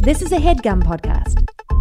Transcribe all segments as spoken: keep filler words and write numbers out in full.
This is a HeadGum podcast.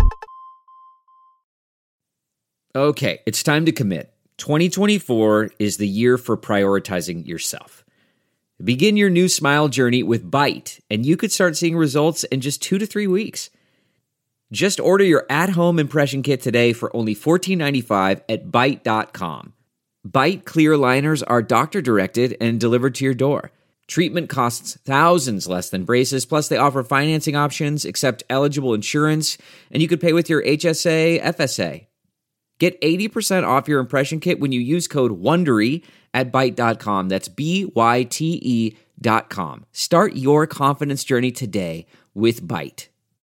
Okay, it's time to commit. twenty twenty-four is the year for prioritizing yourself. Begin your new smile journey with Byte, and you could start seeing results in just two to three weeks. Just order your at-home impression kit today for only fourteen ninety-five at byte dot com. Byte clear liners are doctor-directed and delivered to your door. Treatment costs thousands less than braces, plus they offer financing options, accept eligible insurance, and you could pay with your H S A, F S A. Get eighty percent off your impression kit when you use code WONDERY at byte dot com. That's B Y T E dot com. Start your confidence journey today with Byte.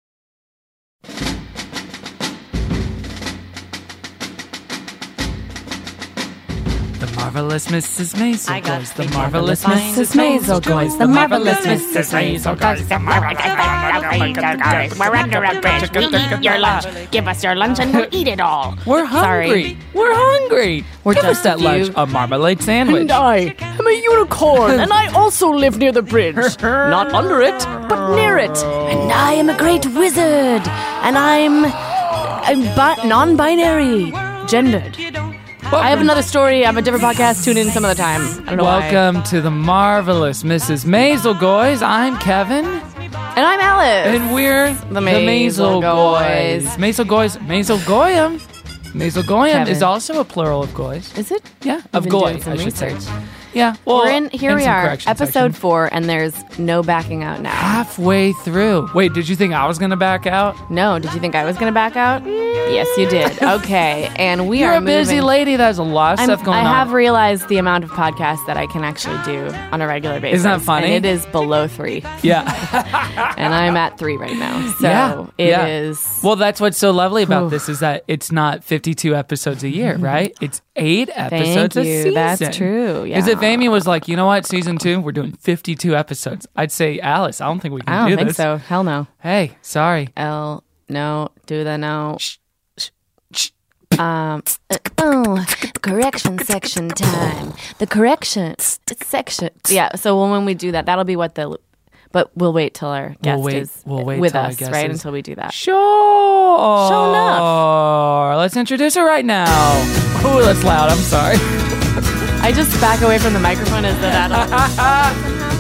The Marvelous Missus Maisel I got Goes. The the Marvelous marvelous Missus Maisel Goes. The Marvelous Missus Maisel Goes. The marvelous We're under a bridge. We eat your lunch. Give us your lunch and we'll eat it all. We're hungry. We're hungry. We're Give us just that a lunch. few- A marmalade sandwich. And I am a unicorn, and I also live near the bridge. Not under it, but near it. And I am a great wizard, and I'm, I'm bi- non-binary, gendered. I have another story. I have a different podcast. Tune in some other time. I don't know Welcome to the Marvelous Missus Maisel Goes. I'm Kevin. why. And I'm Alice. And we're The Maisel Goys. Maisel Goys. Maisel Goyim. Maisel Goyim Kevin. is also a plural of Goys. Is it? Yeah, of been Goy, doing some I should say. research. Yeah, well, We're in. Here in we some are, correction episode section. four, and there's no backing out now. Halfway through. Wait, did you think I was going to back out? No, did you think I was going to back out? Yes, you did. Okay, and we You're are a busy moving- lady. There's a lot of I'm- stuff going I on. have realized the amount of podcasts that I can actually do on a regular basis. Isn't that funny? And it is below three, Yeah. and I'm at three right now. So Yeah, it is. yeah. Well, that's what's so lovely about Oof. this is that it's not fifty-two episodes a year, right? It's eight episodes Thank a you. season. That's true. Yeah. Because if Amy was like, you know what, season two, we're doing fifty-two episodes, I'd say, Alice, I don't think we can I don't do think this. so. Hell no. Hey, sorry. L no. Do the no. Um. uh, oh, correction section time. The correction section. Yeah. So when, when we do that, that'll be what the. But we'll wait till our guest wait- is we'll wait with till our us, guest right? is- Until we do that. Sure. Sure enough. Let's introduce her right now. Oh, that's loud. I'm sorry. I just back away from the microphone. Is that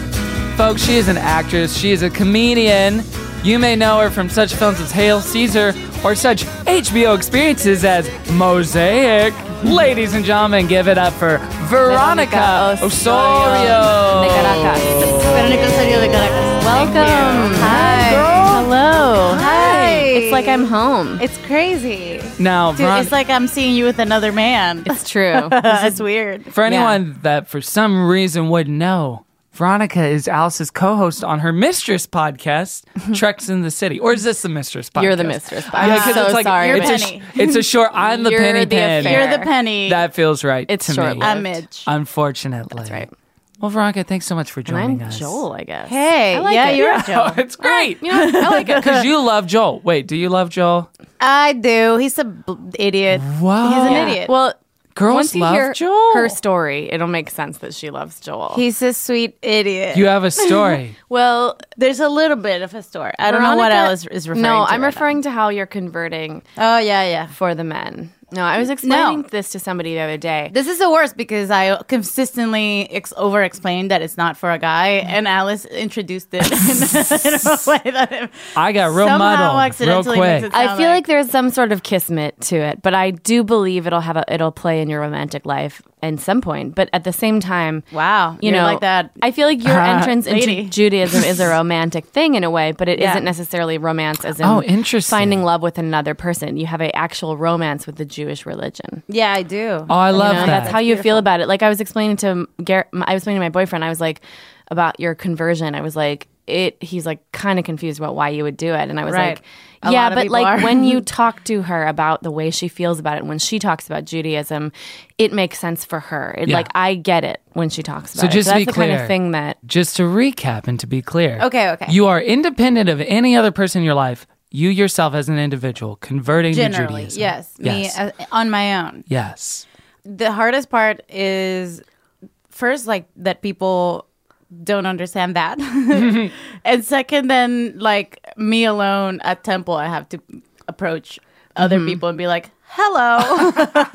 Folks, she is an actress. She is a comedian. You may know her from such films as Hail Caesar or such H B O experiences as Mosaic. Ladies and gentlemen, give it up for Veronica Veronica Osorio. de Caracas? Veronica Osorio de Caracas. Welcome. Hi. Hi. Hello. Hi. It's like I'm home. It's crazy. Now, Dude, Veron- it's like I'm seeing you with another man. It's true. It's weird. for anyone that for some reason wouldn't know, Veronica is Alice's co-host on her Mistress podcast, Treks in the City. Or is this the Mistress podcast? You're the mistress. Yeah, I'm 'cause so it's like, sorry. It's a, Penny. sh- it's a short, I'm the You're penny the pin. affair. You're the penny. That feels right It's to short-lived. me. I'm Midge. Unfortunately. That's right. Well, Veronica, thanks so much for And joining I'm us. Joel, I guess. Hey, I like yeah, it. you're Yeah. Joel. Oh, it's great. You know, I like it. Because you love Joel. Wait, do you love Joel? I do. He's a b- idiot. Wow. He's an Yeah. idiot. Well, Girls once you love hear Joel. her story, it'll make sense that she loves Joel. He's a sweet idiot. You have a story. well, There's a little bit of a story. I don't know what Veronica- Alice is referring No, to. I'm right referring to how you're converting now. Oh, yeah, yeah. for the men. No, I was explaining this to somebody the other day. This is the worst because I consistently ex- over-explained that it's not for a guy, and Alice introduced it in, in a way that I got real somehow muddled real accidentally quick. makes it I sound feel like there's some sort of kismet to it, but I do believe it'll have a, it'll play in your romantic life at some point. But at the same time, wow, you you're know, like that. I feel like your entrance into lady. Judaism is a romantic thing in a way, but it Yeah. not necessarily romance as in Oh, interesting. finding love with another person. You have an actual romance with the Jewish religion. Yeah, I do. Oh, I love You know, that. That's how you feel about it. Like I was explaining to Garrett, I was explaining to my boyfriend. I was like about your conversion. I was like, it. He's like kind of confused about why you would do it, and I was Right. like, A yeah, lot of but people like are. when you talk to her about the way she feels about it, when she talks about Judaism, it makes sense for her. It, Yeah. Like I get it when she talks about So it. just so to that's be the kind clear, of thing that Just to recap and to be clear. Okay, okay. You are independent of any other person in your life. You yourself as an individual converting Generally, to Judaism. yes, me Yes. uh, on my own. Yes. The hardest part is first, like that people don't understand that, and second, then like me alone at temple, I have to approach other mm-hmm. people and be like, hello.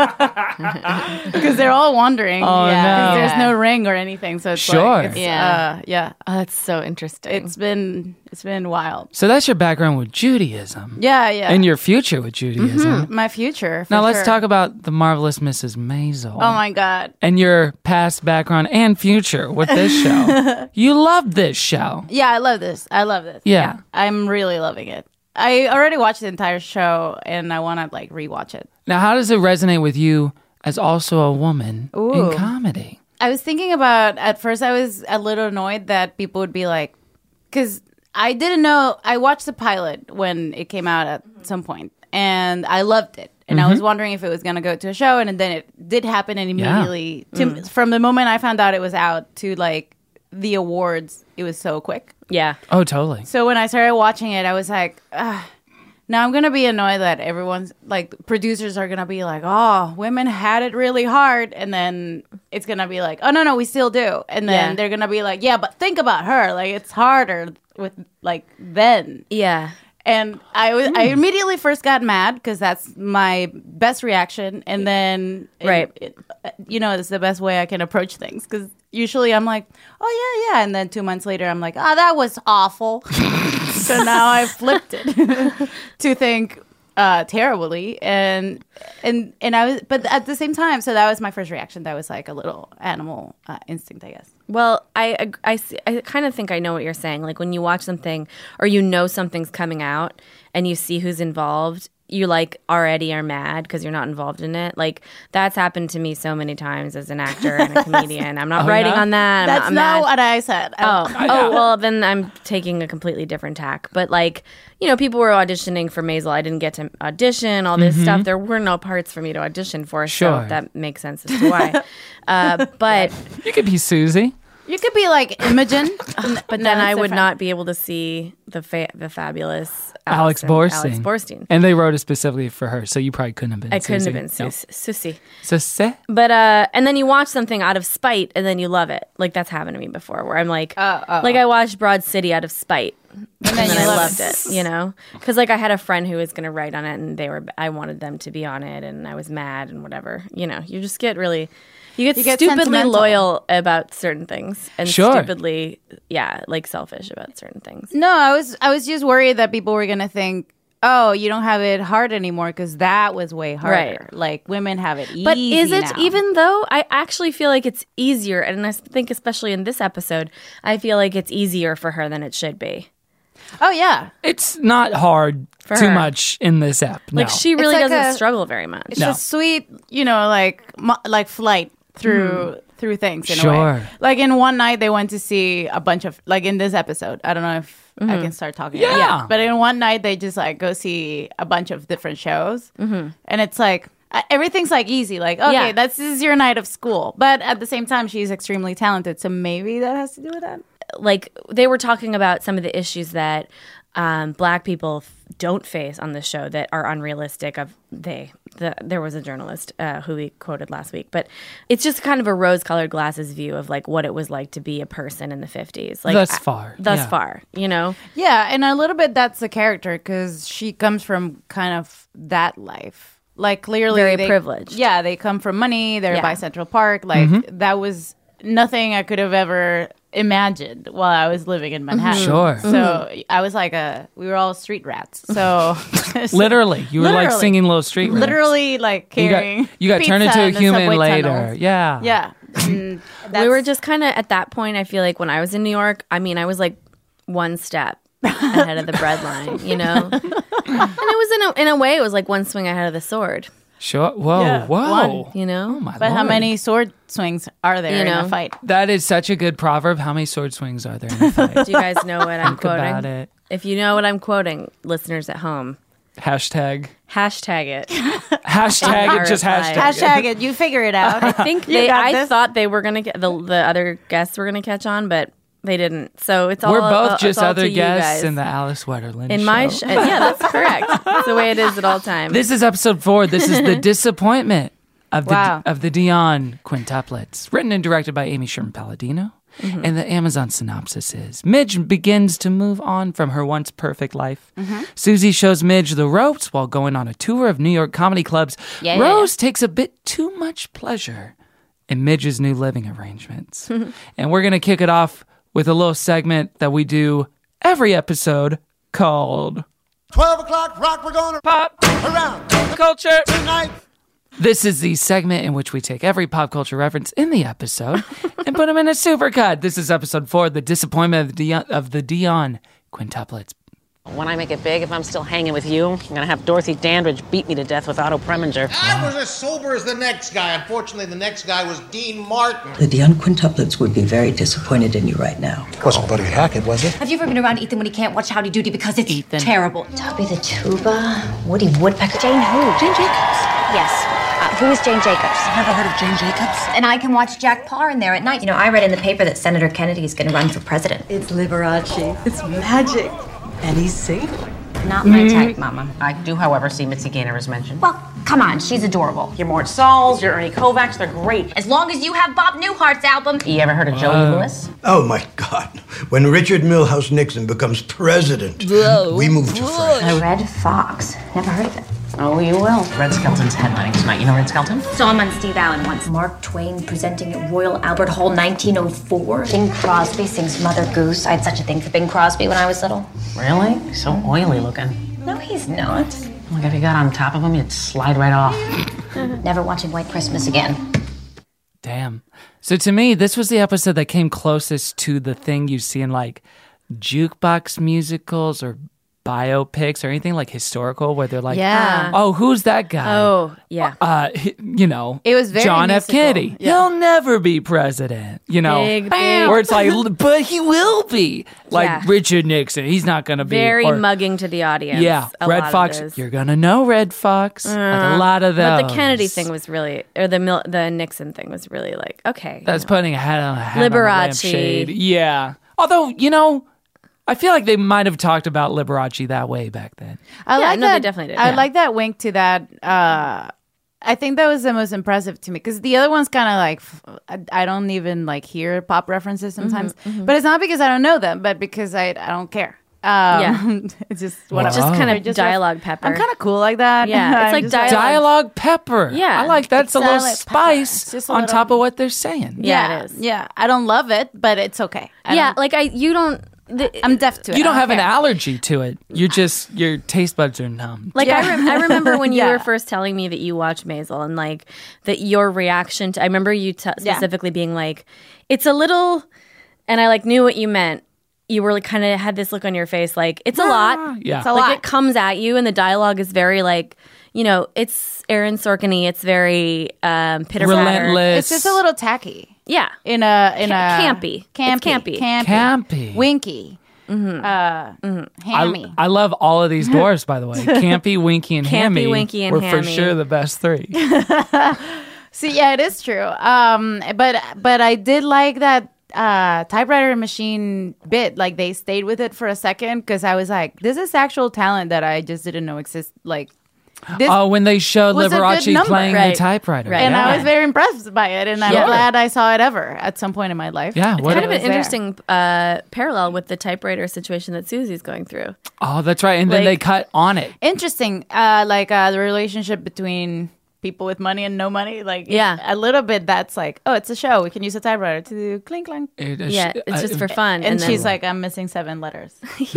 Because they're all wondering. Oh, yeah. no. There's no ring or anything. So it's Sure. like, it's, Yeah. uh, yeah. Oh, that's so interesting. It's been, it's been wild. So that's your background with Judaism. Yeah, yeah. And your future with Judaism. My future. For Now let's sure. talk about the marvelous Missus Maisel. Oh my God. And your past background and future with this show. You love this show. Yeah, I love this. I love this. Yeah. I'm really loving it. I already watched the entire show and I want to like rewatch it. Now, how does it resonate with you as also a woman Ooh. in comedy? I was thinking about, at first I was a little annoyed that people would be like, because I didn't know, I watched the pilot when it came out at some point and I loved it. And Mm-hmm. I was wondering if it was going to go to a show, and then it did happen, and immediately, Yeah. to, mm. from the moment I found out it was out to like the awards, it was so quick. yeah. Oh, totally. So when I started watching it, I was like, Ugh. Now I'm going to be annoyed that everyone's, like, producers are going to be like, oh, women had it really hard. And then it's going to be like, oh, no, no, we still do. And then Yeah. they're going to be like, yeah, but think about her. Like, it's harder with, like, then. Yeah. And I was, I immediately first got mad because that's my best reaction. And then, it- Right. it, you know, it's the best way I can approach things. Because usually I'm like, oh, yeah, yeah. And then two months later, I'm like, oh, that was awful. So now I flipped it to think uh, terribly. And, and, and I was, but at the same time, so that was my first reaction. That was like a little animal uh, instinct, I guess. Well, I, ag- I, see- I kind of think I know what you're saying. Like when you watch something or you know something's coming out and you see who's involved, you like already are mad because you're not involved in it. Like that's happened to me so many times as an actor and a comedian. I'm not Oh, writing yeah? on that. I'm That's not, I'm not mad. what I said. Oh, oh well, then I'm taking a completely different tack. But like, you know, people were auditioning for Maisel. I didn't get to audition, all this stuff. There were no parts for me to audition for, Sure. so that makes sense as to why. uh, but You could be Susie. You could be like Imogen, but then I would not be able to see the fa- the fabulous Alex Alison- Borstein. Alex Borstein. And they wrote it specifically for her, so you probably couldn't have been I couldn't Susie. have been Sus- Susie. So, say? But uh, and then you watch something out of spite, and then you love it. Like that's happened to me before, where I'm like, Oh, oh. like I watched Broad City out of spite, and then, you I love loved it. it. You know, because like I had a friend who was going to write on it, and they were, I wanted them to be on it, and I was mad and whatever. You know, you just get really. You get You get stupidly sentimental. loyal about certain things, and Sure. stupidly, yeah, like selfish about certain things. No, I was I was just worried that people were gonna think, oh, you don't have it hard anymore because that was way harder. Right. Like women have it easy. But is it now. even though? I actually feel like it's easier, and I think especially in this episode, I feel like it's easier for her than it should be. Oh yeah, It's not hard For too her. much in this ep. No. Like she really like doesn't a- struggle very much. it's No. a sweet, you know, like mo- like flight through through things in a Sure. way. Like in one night they went to see a bunch of like in this episode. I don't know if I can start talking. about it. Yeah. But in one night they just like go see a bunch of different shows, and it's like. uh, Everything's like easy, like okay, Yeah. that's this is your night of school. But at the same time, she's extremely talented, so maybe that has to do with that. Like they were talking about some of the issues that um, Black people f- don't face on the show that are unrealistic. Of they, the, there was a journalist uh, who we quoted last week, but it's just kind of a rose-colored glasses view of like what it was like to be a person in the fifties. Like Thus I- far, thus yeah. far, you know. Yeah, and a little bit that's the character because she comes from kind of that life. Like clearly, Very they- privileged. Yeah, they come from money. They're Yeah. by Central Park. Like that was nothing I could have ever imagined while I was living in Manhattan. Sure. So I was like a. We were all street rats. So Literally, you were like Literally. singing Little Street Rats. literally like You carrying. got, you got turned pizza into a in the human subway later. tunnels. Yeah. Yeah. And We that's- were just kind of at that point. I feel like when I was in New York, I mean, I was like one step ahead of the bread line, you know. And it was in a in a way, it was like one swing ahead of the sword, Sure. Whoa. Yeah, Whoa. one, you know. Oh my But how Lord. many sword swings are there You in know. a fight? That is such a good proverb. How many sword swings are there in a fight? Do you guys know what I'm Think quoting? about it. If you know what I'm quoting, listeners at home, Hashtag. hashtag it. Hashtag Our it. Just reply. hashtag. it. Hashtag it. You figure it out. I think You they. got I this. thought they were gonna get the the other guests were gonna catch on, but they didn't. So it's all. We're both uh, just it's all other to you guests guys. in the Alice Wetterland in show. my. Sh- yeah, that's correct. That's the way it is at all times. This is episode four. This is the disappointment of the Wow. of the Dion quintuplets, written and directed by Amy Sherman Palladino, Mm-hmm. And the Amazon synopsis is, Midge begins to move on from her once perfect life. Mm-hmm. Susie shows Midge the ropes while going on a tour of New York comedy clubs. Yeah, Rose yeah. takes a bit too much pleasure in Midge's new living arrangements. And we're going to kick it off with a little segment that we do every episode called twelve o'clock rock, we're gonna Pop around Culture tonight. This is the segment in which we take every pop culture reference in the episode and put them in a supercut. This is episode four, The Disappointment of the Dion, of the Dion Quintuplets. When I make it big, if I'm still hanging with you, I'm going to have Dorothy Dandridge beat me to death with Otto Preminger. I was as sober as the next guy. Unfortunately, the next guy was Dean Martin. The Dion Quintuplets would be very disappointed in you right now. Wasn't Buddy Hackett, was it? Have you ever been around Ethan when he can't watch Howdy Doody because it's Ethan. terrible? Tubby the Tuba, Woody Woodpecker. Jane who? Jane Jacobs. Yes. Uh, who is Jane Jacobs? Never heard of Jane Jacobs? And I can watch Jack Parr in there at night. You know, I read in the paper that Senator Kennedy is going to run for president. It's Liberace. It's magic. And he's single. Not my type, Mama. I do, however, see Mitzi Gaynor is mentioned. Well, come on, she's adorable. Your Mort Sauls, your Ernie Kovacs, they're great. As long as you have Bob Newhart's album. You ever heard of Joey Lewis? Oh, my God. When Richard Milhouse Nixon becomes president, we move to France. Red Fox. Never heard of it. Oh, you will. Red Skelton's headlining tonight. You know Red Skelton? Saw him on Steve Allen once. Mark Twain presenting at Royal Albert Hall nineteen oh four. Bing Crosby sings Mother Goose. I had such a thing for Bing Crosby when I was little. Really? He's so oily looking. No, he's not. Like if you got on top of him, you'd slide right off. Never watching White Christmas again. Damn. So to me, this was the episode that came closest to the thing you see in like jukebox musicals or biopics or anything like historical where they're like, Yeah. oh, who's that guy? Oh, yeah. Uh, he- you know, It was very John F. musical. Kennedy. Yeah. He'll never be president. You know, Big, Bam! big. Where it's like, but he will be. Like Yeah. Richard Nixon, he's not going to be. Very or- mugging to the audience. Yeah, a Red lot of Fox. those. You're gonna know Red Fox. like a lot of those. But the Kennedy thing was really, or the Mil- the Nixon thing was really like, okay. That's you know. putting a hat on a hat on a Liberace. lampshade. Yeah. Although, you know, I feel like they might have talked about Liberace that way back then. I Yeah, like no, they that. definitely did. I Yeah. like that wink to that. Uh, I think that was the most impressive to me because the other one's kind of like f- I, I don't even like hear pop references sometimes, Mm-hmm, but it's not because I don't know them, but because I I don't care. Um, Yeah. it's just Wow. whatever. Just kind They're of just dialogue pepper. I'm kind of cool like that. Yeah, it's I'm like just dialogue. Dialogue pepper. Yeah. I like that's It's a little dialogue pepper. spice It's just a on little- top of what they're saying. Yeah, yeah, it is. yeah. I don't love it, but it's okay. I yeah, don't- like I, you don't. The, I'm deaf to it. You don't I have an care. allergy to it. You're just your taste buds are numb. Like Yeah. I, rem- I remember when you Yeah. were first telling me that you watched Maisel and like that your reaction to. I remember you t- Yeah. specifically being like, "It's a little," and I like knew what you meant. You were like, kind of had this look on your face, like it's a lot. Yeah. It's a like lot. it comes at you, and the dialogue is very like, you know, it's Aaron Sorkin-y. It's very um, pitter patter. Relentless. It's just a little tacky Yeah, in a in a campy. It's campy, campy. campy, Campy. winky, uh, hammy. I, I love all of these doors, by the way. Campy, Winky, and Campy, Hammy Winky, and were for Hammy. sure the best three. See, yeah, it is true. Um, but but I did like that uh typewriter machine bit. Like they stayed with it for a second because I was like, this is actual talent that I just didn't know exist. Like this. Oh, when they showed was a good Liberace number. playing Right. the typewriter. Right. and yeah. I was very impressed by it, and I'm Yeah. glad I saw it ever at some point in my life. Yeah, what kind of a- an there. interesting uh, parallel with the typewriter situation that Susie's going through. Oh, that's right. And then Like- they cut on it. Interesting. Uh, like uh, the relationship between people with money and no money. Like Yeah. a little bit. That's like, oh, it's a show. We can use a typewriter to do clink clink. It- Yeah, uh, it's just uh, for fun. And, then- she's like, I'm missing seven letters,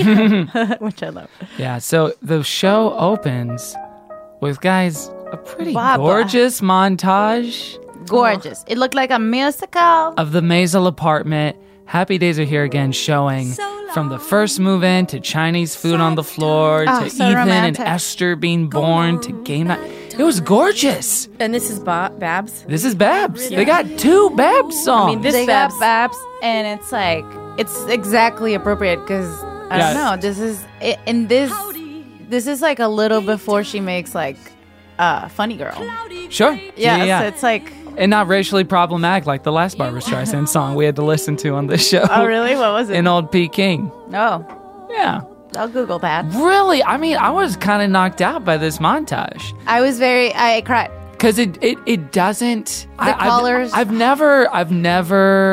which I love. Yeah, so the show opens with, guys, a pretty Baba. gorgeous montage Gorgeous. It looked like a musical. of the Maisel apartment. Happy Days Are Here Again showing from the first move in to Chinese food on the floor Oh, to so Ethan romantic. and Esther being born to game night. It was gorgeous. and this is ba- Babs. This is Babs. They got two Babs songs. I mean, this they Babs. got Babs, and it's like it's exactly appropriate because I Yeah. don't know. This is it, and this this is like a little before she makes like uh Funny Girl. sure. Yeah, yeah, yeah. So it's like, And not racially problematic like the last Barbra Streisand song we had to listen to on this show. oh really? What was it? In Old P. King. No, Yeah. I'll Google that. Really? I mean, I was kind of knocked out by this montage. I was very. I cried. Because it, it, it doesn't... The colors. I've, I've never... I've never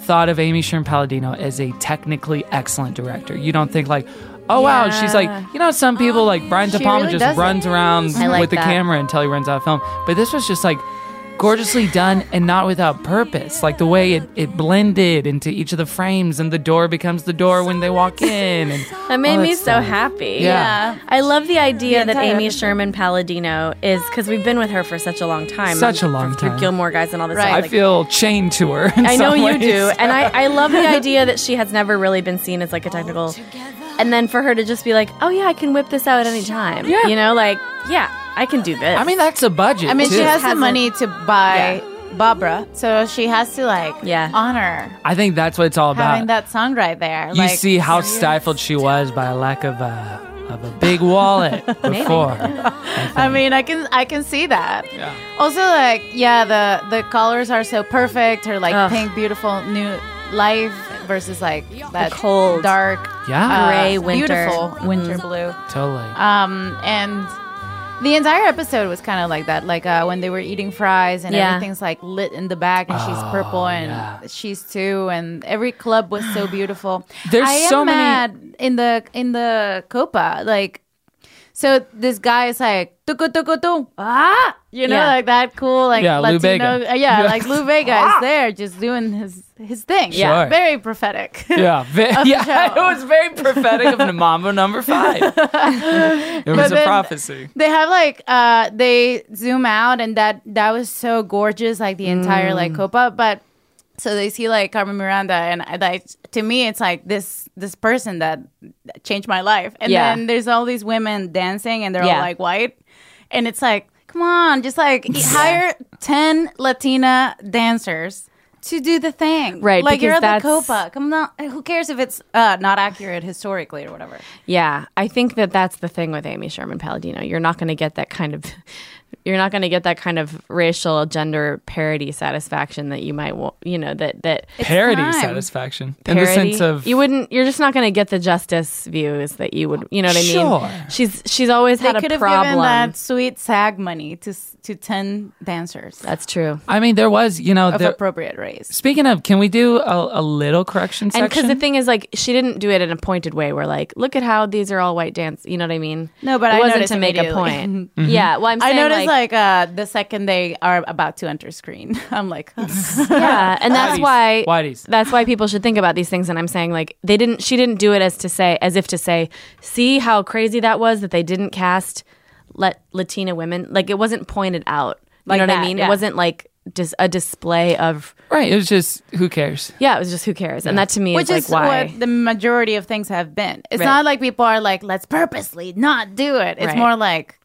thought of Amy Sherman Palladino as a technically excellent director. You don't think like, oh wow, she's like, you know, some people like Brian De She Palma really just does runs it. around I like with the that. camera until he runs out of film. But this was just like gorgeously done and not without purpose. Like the way it, it blended into each of the frames and the door becomes the door when they walk in. And That made all me that so stuff. happy. Yeah. I love the idea The that entire Amy episode. Sherman Palladino is, because we've been with her for such a long time. Such a long through time. Gilmore Guys and all this Right. stuff. I like- feel chained to her. in I know some you ways. do. And I, I love the idea that she has never really been seen as like a technical. And then for her to just be like, oh yeah, I can whip this out at any time. Yeah. You know, like, yeah, I can do this. I mean, that's a budget. I mean, she too. has the Hasn't- money to buy Barbara, so she has to like Yeah. honor I think that's what it's all about. having that song right there. You like, see how stifled she was by a lack of a of a big wallet before. I mean, I can I can see that. Yeah. Also, like, yeah, the the colors are so perfect. Her like Ugh. pink, beautiful new life versus like that cold, dark, Yeah. uh, gray winter. beautiful winter blue. Totally. Um, and the entire episode was kind of like that. Like uh, when they were eating fries and Yeah. everything's like lit in the back, and she's purple and yeah. she's too, and every club was so beautiful. There's I am so many- mad in the in the Copa, like. So this guy is like, tuku, tuku, tu, ah, you know, Yeah. like that cool, like Yeah, Lou Latino, Bega. uh, yeah, like Lou Vega is there just doing his his thing. Yeah, Sure. very prophetic. Yeah, ve- Of the yeah, show. it was very prophetic of Mambo number five. It was But a then prophecy. They have like uh they zoom out, and that that was so gorgeous, like the entire like Mm. Copa. But so they see like Carmen Miranda, and I- like to me, it's like this this person that changed my life. And Yeah. then there's all these women dancing, and they're Yeah. all like white, and it's like, come on, just like hire ten Latina dancers to do the thing, Right, Like you're at because the that's- Copa. Come on, who cares if it's uh, not accurate historically or whatever? Yeah, I think that that's the thing with Amy Sherman Palladino. You're not going to get that kind of, you're not going to get that kind of racial gender parody satisfaction that you might, wa- you know, that that Parody time. satisfaction. In the parody. sense of. You wouldn't. You're just not going to get the justice views that you would. You know what I Sure. mean? She's she's always They had could a have given problem. that sweet SAG money to s- to ten dancers That's true. I mean, there was, you know, of there, appropriate race. speaking of, can we do a, a little correction section? And because the thing is, like, she didn't do it in a pointed way. Where like, look at how these are all white dance. You know what I mean? No, but it I wasn't noticed to make a immediately. point. Mm-hmm. Yeah. Well, I'm I saying noticed like, like, uh, the second they are about to enter screen, I'm like, yeah, and that's Whiteys. why Whiteys. that's why people should think about these things. And I'm saying like they didn't. She didn't do it as to say, as if to say, see how crazy that was that they didn't cast let Latina women. Like it wasn't pointed out. You Like know what that, I mean? yeah. It wasn't like just a display of. Right, it was just, who cares? Yeah, it was just who cares, and that to me which is is like why. what the majority of things have been. It's Right. not like people are like, let's purposely not do it. It's Right. more like,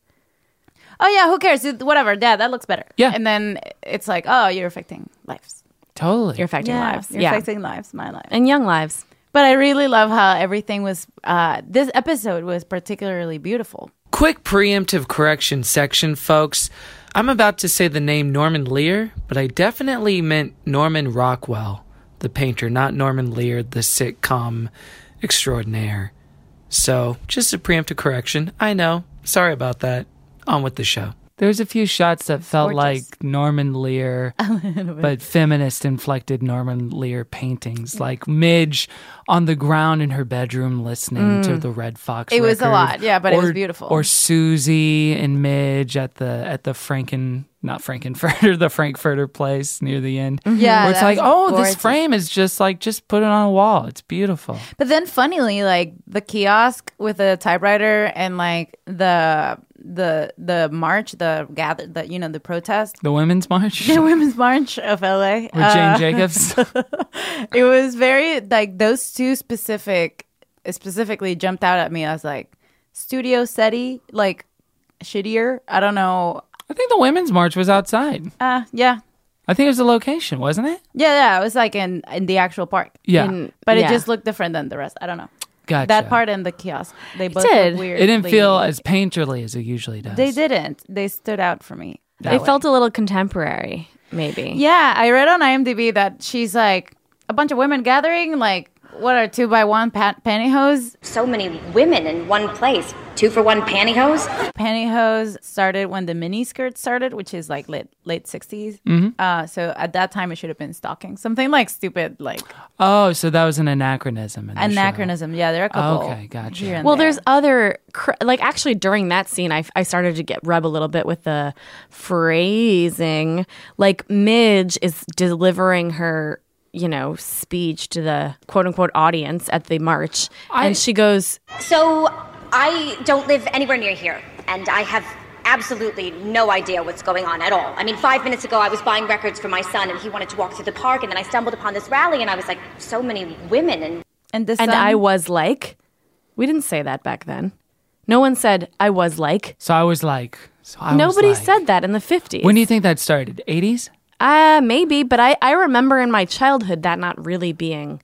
oh yeah, who cares? Whatever, Dad, that looks better. Yeah. and then it's like, oh, you're affecting lives. Totally. You're affecting Yeah, lives, you're yeah, affecting lives, my life. and young lives. But I really love how everything was. Uh, this episode was particularly beautiful. Quick preemptive correction section, folks. I'm about to say the name Norman Lear, but I definitely meant Norman Rockwell, the painter, not Norman Lear, the sitcom extraordinaire. So, just a preemptive correction. I know. Sorry about that. On with the show. There's a few shots that felt Gorgeous. like Norman Lear, but feminist inflected Norman Lear paintings, like Midge on the ground in her bedroom listening to the Red Fox. It was a record. lot, yeah, but it was Or- beautiful. Or Susie and Midge at the at the Franken, not Frankenfurter, the Frankfurter place near the end. Yeah, where it's that like, was oh, gorgeous. this frame is just like just put it on a wall. It's beautiful. But then, funnily, like the kiosk with the typewriter and like the the the march, the gather, the you know the protest, The Women's March the Women's March of L A with Jane uh, Jacobs. It was very like those two specific specifically jumped out at me. I was like, Studio SETI, like shittier. I don't know. I think the Women's March was outside. Uh, yeah. I think it was a location, wasn't it? Yeah, yeah, it was like in in the actual park. Yeah. In- But yeah. it just looked different than the rest. I don't know. Gotcha. That part and the kiosk, they both did. looked weird. It didn't feel as painterly as it usually does. They didn't. They stood out for me. that It way. felt a little contemporary, maybe. Yeah, I read on IMDb that she's like a bunch of women gathering. Like, what are two by one pa- pantyhose? So many women in one place. Two for one pantyhose? Pantyhose started when the mini skirt started, which is like late late sixties. Mm-hmm. Uh, so at that time, it should have been stocking. Something like stupid, like Oh, so that was an anachronism. In the anachronism. show. Yeah, there are a couple. Okay, gotcha. here and Well, there. there's other, cr- like actually during that scene, I, I started to get rub a little bit with the phrasing. Like Midge is delivering her, you know, speech to the quote unquote audience at the march. I- and she goes, So, I don't live anywhere near here, and I have absolutely no idea what's going on at all. I mean, five minutes ago, I was buying records for my son, and he wanted to walk through the park, and then I stumbled upon this rally, and I was like, so many women, and... And, the and son- I was like, we didn't say that back then. No one said, I was like. So I was like, so I Nobody was like, said that in the fifties. When do you think that started? eighties? Uh, maybe, but I, I remember in my childhood that not really being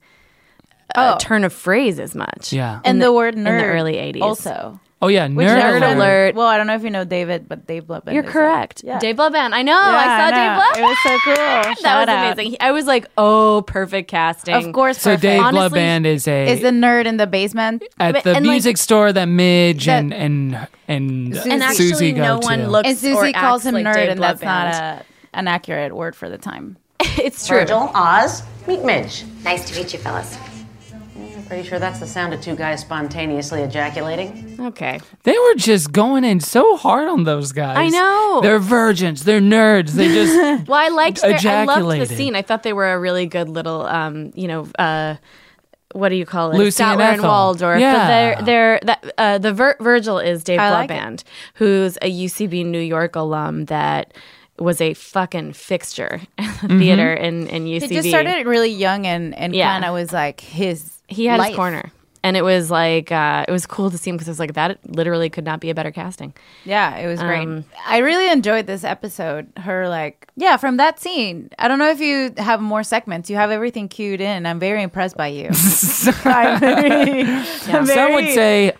a Oh. turn of phrase as much. Yeah. and in the, word in nerd the early eighties. also. Oh yeah, Which nerd, everyone- alert. Well, I don't know if you know David, but Dave Blevin. You're is correct. Like, yeah. Dave Blevin. I know. Yeah, I saw I Dave know. Blevin. It was so cool. That Shout was out. amazing. He- I was like, oh, perfect casting. Of course, So perfect. Dave Honestly, Blevin is a is the nerd in the basement. at the and, like, music store that Midge that- and and and, And actually, Susie go no to. one looks And Susie or calls acts him like nerd, Dave and that's Blevin. not a, an accurate word for the time. It's true. Virgil, Oz, meet Midge. Nice to meet you, fellas. Pretty sure that's the sound of two guys spontaneously ejaculating. Okay. They were just going in so hard on those guys. I know. They're virgins. They're nerds. They just Well, I liked their, I loved the ejaculated. scene. I thought they were a really good little, um, you know, uh, what do you call it? Lucy and Statler and Ethel. Waldorf. Yeah. But they're, they're, that, uh, the Vir- Virgil is Dave I like Blevin, who's a U C B New York alum that was a fucking fixture in the Mm-hmm. theater in, in U C B. He just started really young and, and Yeah. kind of was like his He had life. his corner. And it was like, uh, it was cool to see him because it was like, that literally could not be a better casting. Yeah, it was great. Um, I really enjoyed this episode. Her like, yeah, from that scene. I don't know if you have more segments. You have everything queued in. I'm very impressed by you. I'm very, I'm some very- would say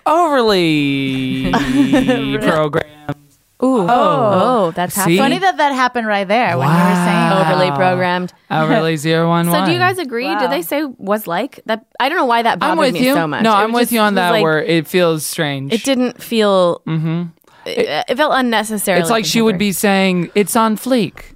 overly programmed. Ooh. Oh, oh that's See? happening. Funny that that happened right there when you were saying Wow. Overly programmed. Overly zero one one. So do you guys agree? Wow. Did they say was like that? I don't know why that I'm bothered with me you. so much. No, It I'm with just you on was that. like- where it feels strange. It didn't feel. Mm-hmm. It, it felt unnecessary. It's like she would be saying, "It's on fleek."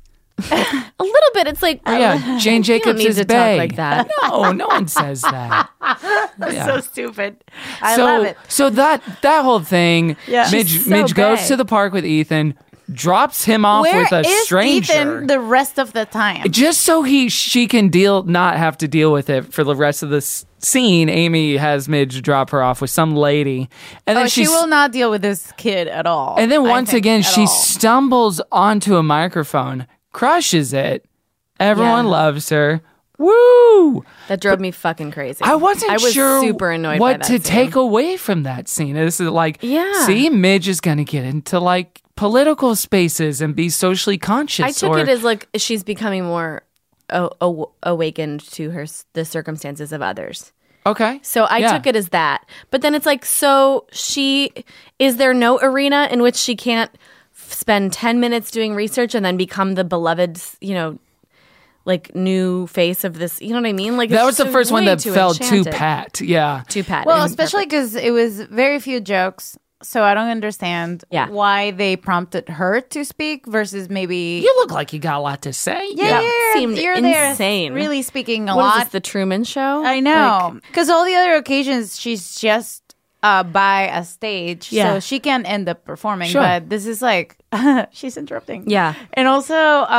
a little bit. It's like Oh, yeah, Jane you Jacobs don't need is to bae. talk like that. No, no one says that. Yeah. so stupid. I so, love it. So that that whole thing, Yeah. Midge, She's so Midge goes bae. to the park with Ethan, drops him off Where with a is stranger, Ethan the rest of the time? just so he she can deal not have to deal with it for the rest of this scene. Amy has Midge drop her off with some lady, and then oh, she she's, will not deal with this kid at all. and then I once think, again at she all. stumbles onto a microphone, crushes it. Everyone Yeah. loves her. Woo! That drove me fucking crazy. I wasn't I was sure super annoyed what by that to scene. take away from that scene. This is like, Yeah. see, Midge is going to get into like political spaces and be socially conscious. I took or, it as like she's becoming more a- aw- awakened to her s- the circumstances of others. okay. So I Yeah. took it as that. But then it's like, so she is there no arena in which she can't f- spend ten minutes doing research and then become the beloved, you know, like new face of this? You know what I mean? Like That it's was the so first one way that too felt too enchanted. pat. Yeah. Too pat. Well, It was especially because it was very few jokes, so I don't understand Yeah. why they prompted her to speak versus maybe. You look like you got a lot to say. yeah, that you're, seemed you're insane. there, really speaking a What is lot. this, the Truman Show? I know, because all the other occasions she's just uh, by a stage, Yeah. so she can end up performing. Sure. But this is like she's interrupting. Yeah. and also.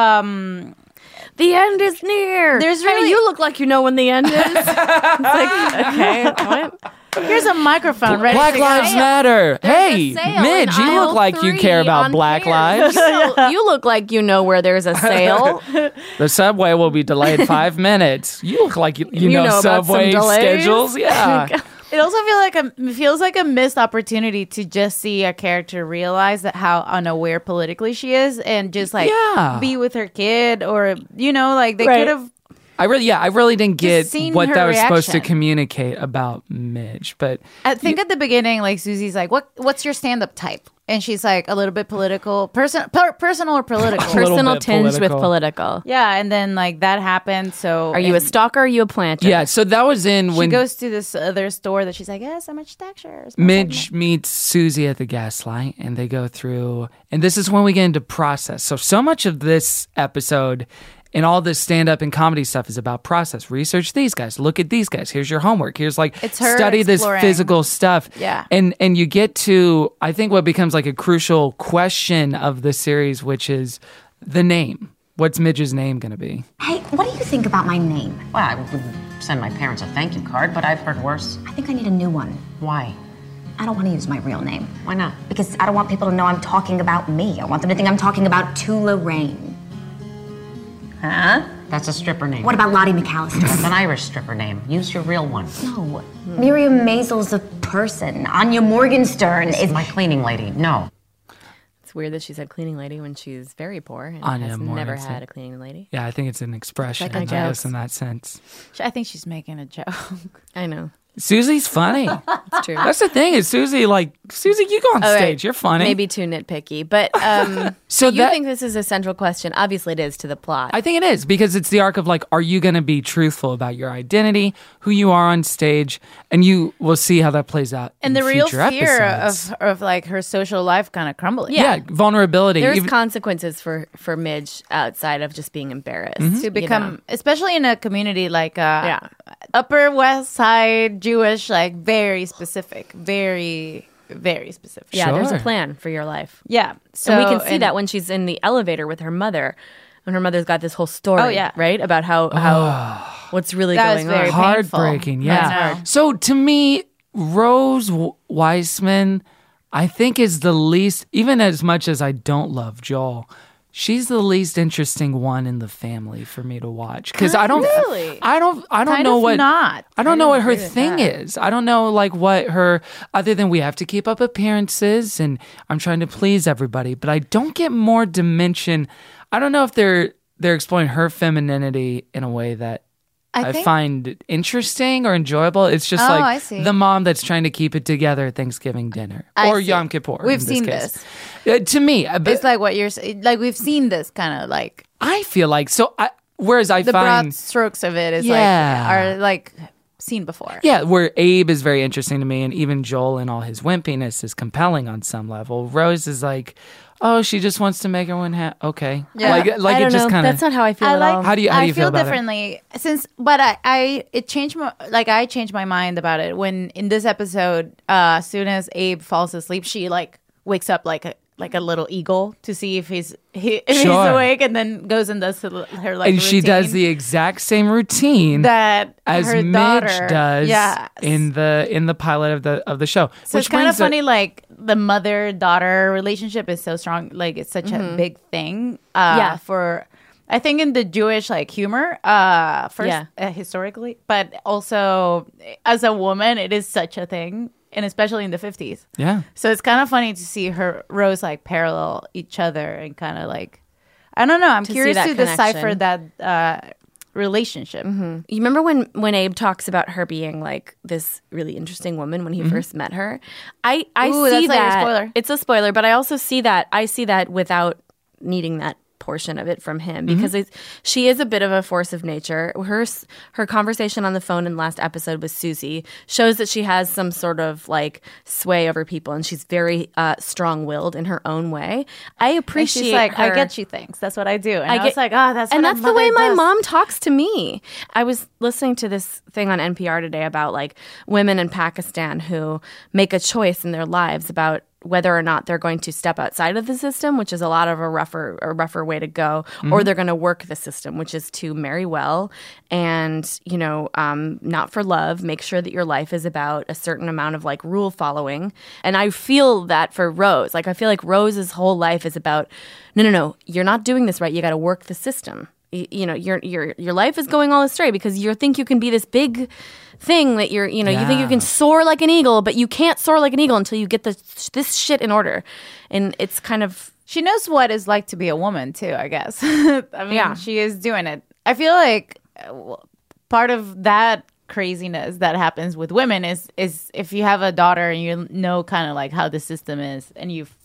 Um, The end is near. There's Hey, really- you look like you know when the end is. It's like, okay, what? Here's a microphone ready Black to Lives go. Matter. There's Hey, a sale Midge, in you look aisle like you three care about on Black pears. lives. You, know- you look like you know where there's a sale. The subway will be delayed five minutes. You look like you, you, You know, know about some subway delays? schedules. Yeah. It also feel like a it feels like a missed opportunity to just see a character realize that how unaware politically she is, and just like Yeah. be with her kid, or you know, like they Right. could have. I really, yeah, I really didn't get seen what her that was supposed to reaction. communicate about Midge, but I think at the beginning, like Susie's like, "What? What's your stand-up type?" and she's like a little bit political, person, per, personal or political, Personal tinged with political. political. Yeah, and then like that happened. So Are you a and stalker or are you a planter? Yeah, so that was in She when goes to this other store that she's like, yeah, so much textures. Midge meets Susie at the Gaslight, and they go through, and this is when we get into process. So, so much of this episode and all this stand-up and comedy stuff is about process. Research these guys. Look at these guys. Here's your homework. Here's like, It's her study this exploring. physical stuff. Yeah. And and you get to, I think, what becomes like a crucial question of the series, which is the name. What's Midge's name going to be? Hey, what do you think about my name? Well, I would send my parents a thank you card, but I've heard worse. I think I need a new one. Why? I don't want to use my real name. Why not? Because I don't want people to know I'm talking about me. I want them to think I'm talking about Tula Rain. Huh? That's a stripper name. What about Lottie McAllister? That's an Irish stripper name. Use your real one. No. Miriam Maisel's a person. Anya Morgenstern This is is my cleaning lady. No. It's weird that she said cleaning lady when she's very poor and Anya has never Morgenstern. had a cleaning lady. Yeah, I think it's an expression, Like a I joke. guess, in that sense. I think she's making a joke. I know. Susie's funny. It's true. That's the thing is Susie, like, Susie, you go on All right. stage. You're funny. Maybe too nitpicky, but um, So you that- think this is a central question? Obviously, it is to the plot. I think it is because it's the arc of like, are you going to be truthful about your identity, who you are on stage, and you will see how that plays out. And in the real future fear episodes. of, of like her social life kind of crumbling. yeah, vulnerability. There's Even- consequences for for Midge outside of just being embarrassed Mm-hmm. To you become, know? especially in a community like uh, Yeah. Upper West Side Jewish, like very specific, very, very specific. Yeah, there's a Sure. plan for your life. Yeah. So and we can see and- that when she's in the elevator with her mother, when her mother's got this whole story, Oh, yeah. right? About how, how what's really That was going very on. painful. Heartbreaking, That's yeah. hard. So to me, Rose W- Weissman, I think is the least, even as much as I don't love Joel, she's the least interesting one in the family for me to watch because I don't, Really? I don't, I don't Kind know of what, not. I don't I know don't what her agree with thing that. is. I don't know like what her, other than we have to keep up appearances and I'm trying to please everybody, but I don't get more dimension. I don't know if they're they're exploring her femininity in a way that I I, think- find interesting or enjoyable. It's just Oh, like I see. the mom that's trying to keep it together at Thanksgiving dinner I or see. Yom Kippur. We've in seen case. Uh, to me, uh, but It's like what you're s- like. We've seen this kind of like I feel like so. I, whereas I the find broad strokes of it is Yeah. like are like seen before. yeah, where Abe is very interesting to me, and even Joel in all his wimpiness is compelling on some level. Rose is like, oh, she just wants to make everyone happy. Okay, Yeah. like like I it don't just know. kind of. That's not how I feel I at like. all. How do you- how do I you feel feel about it? differently since, but I, I it changed my like I changed my mind about it when in this episode, uh, as soon as Abe falls asleep, she like wakes up like a like a little eagle to see if he's he, if Sure. he's awake, and then goes and does her, her like and she does routine the exact same routine that as her Midge daughter does Yes. in the in the pilot of the of the show. So it's kind of funny, like the mother-daughter relationship is so strong. Like it's such a big thing. Uh, Yeah. For I think in the Jewish like humor, uh, first Yeah. uh, historically, but also as a woman, it is such a thing, and especially in the fifties. yeah. So it's kind of funny to see her Rose like parallel each other and kind of like I don't know. I'm To see curious that to decipher connection. that uh, relationship. You remember when when Abe talks about her being like this really interesting woman when he first met her? I I Ooh, see that's like a that. spoiler. It's a spoiler, but I also see that I see that without needing that portion of it from him because it's, she is a bit of a force of nature. Her s- her conversation on the phone in the last episode with Susie shows that she has some sort of like sway over people, and she's very uh, strong-willed in her own way. I And appreciate. she's like, I her- get you things. That's what I do. And I, I was get- like, oh, that's and what a that's the way mother my does. mom talks to me. I was listening to this thing on N P R today about like women in Pakistan who make a choice in their lives about whether or not they're going to step outside of the system, which is a lot of a rougher a rougher way to go, or they're going to work the system, which is to marry well and, you know, um, not for love, make sure that your life is about a certain amount of like rule following. And I feel that for Rose. Like I feel like Rose's whole life is about, no, no, no, you're not doing this right. You got to work the system. You, you know, your your your life is going all astray because you think you can be this big thing that you're, you know, you think you Yeah. can soar like an eagle, but you can't soar like an eagle until you get this this shit in order. And it's kind of She knows what it's like to be a woman too, I guess. I mean, Yeah. she is doing it. I feel like uh, well, part of that craziness that happens with women is is if you have a daughter and you know kind of like how the system is and you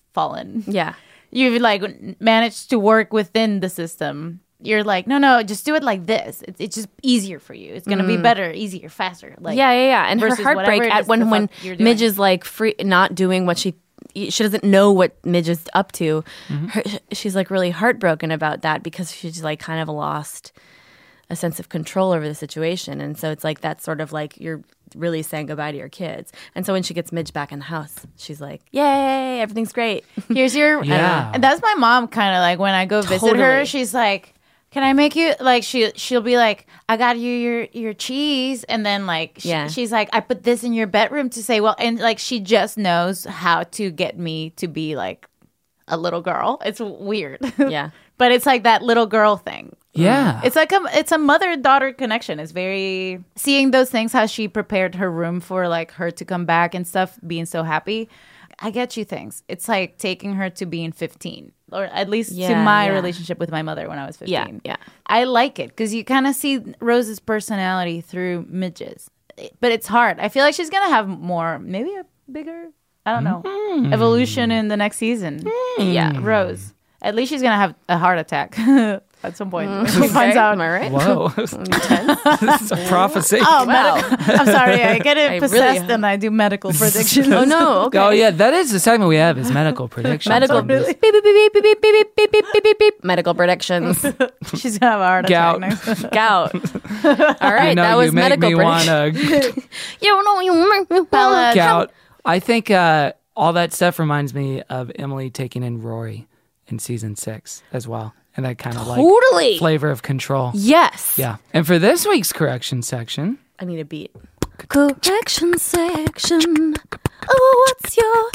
fallen. Yeah. You've like managed to work within the system. You're like, no, no, just do it like this. It's, it's just easier for you. It's gonna Mm. be better, easier, faster. Like yeah, yeah, yeah. And her versus heartbreak whatever it at is when the when fuck you're doing. Midge is like free, not doing what she she doesn't know what Midge is up to. Her, she's like really heartbroken about that because she's like kind of lost a sense of control over the situation, and so it's like that's sort of like you're really saying goodbye to your kids. And so when she gets Midge back in the house, she's like, "Yay, everything's great." Here's your Yeah. And that's my mom kind of like when I go visit her, Totally. she's like, "Can I make you like she she'll be like, I got you your your cheese," and then like she, Yeah. she's like, "I put this in your bedroom to say well," and like she just knows how to get me to be like a little girl. It's weird. Yeah. But it's like that little girl thing. Yeah. It's like a it's a mother daughter connection. It's very seeing those things, how she prepared her room for like her to come back and stuff, being so happy. I get you things. It's like taking her to being fifteen, or at least to Yeah, my yeah. relationship with my mother when I was fifteen. Yeah, yeah. I like it because you kind of see Rose's personality through Midge's, but it's hard. I feel like she's gonna have more, maybe a bigger, I don't know, Mm. evolution in the next season. Yeah, Rose. At least she's gonna have a heart attack at some point. When she finds Okay, out. am I right? Whoa. This is a prophecy. Oh, medical. I'm sorry. I get it I possessed really- and I do medical predictions. Oh no. Okay. Oh, yeah. That is the segment we have is medical predictions. Medical beep beep beep beep beep beep beep beep beep beep beep beep beep. Medical predictions. She's gonna have a heart Gout. attack next. Gout. All right, You know, that was you make medical me predictions. want to You know, you make me wanna gout. I think uh, all that stuff reminds me of Emily taking in Rory in season six as well. And that kind of Totally. like flavor of control. Yes. Yeah. And for this week's correction section, I need a beat. Correction section. Oh, what's your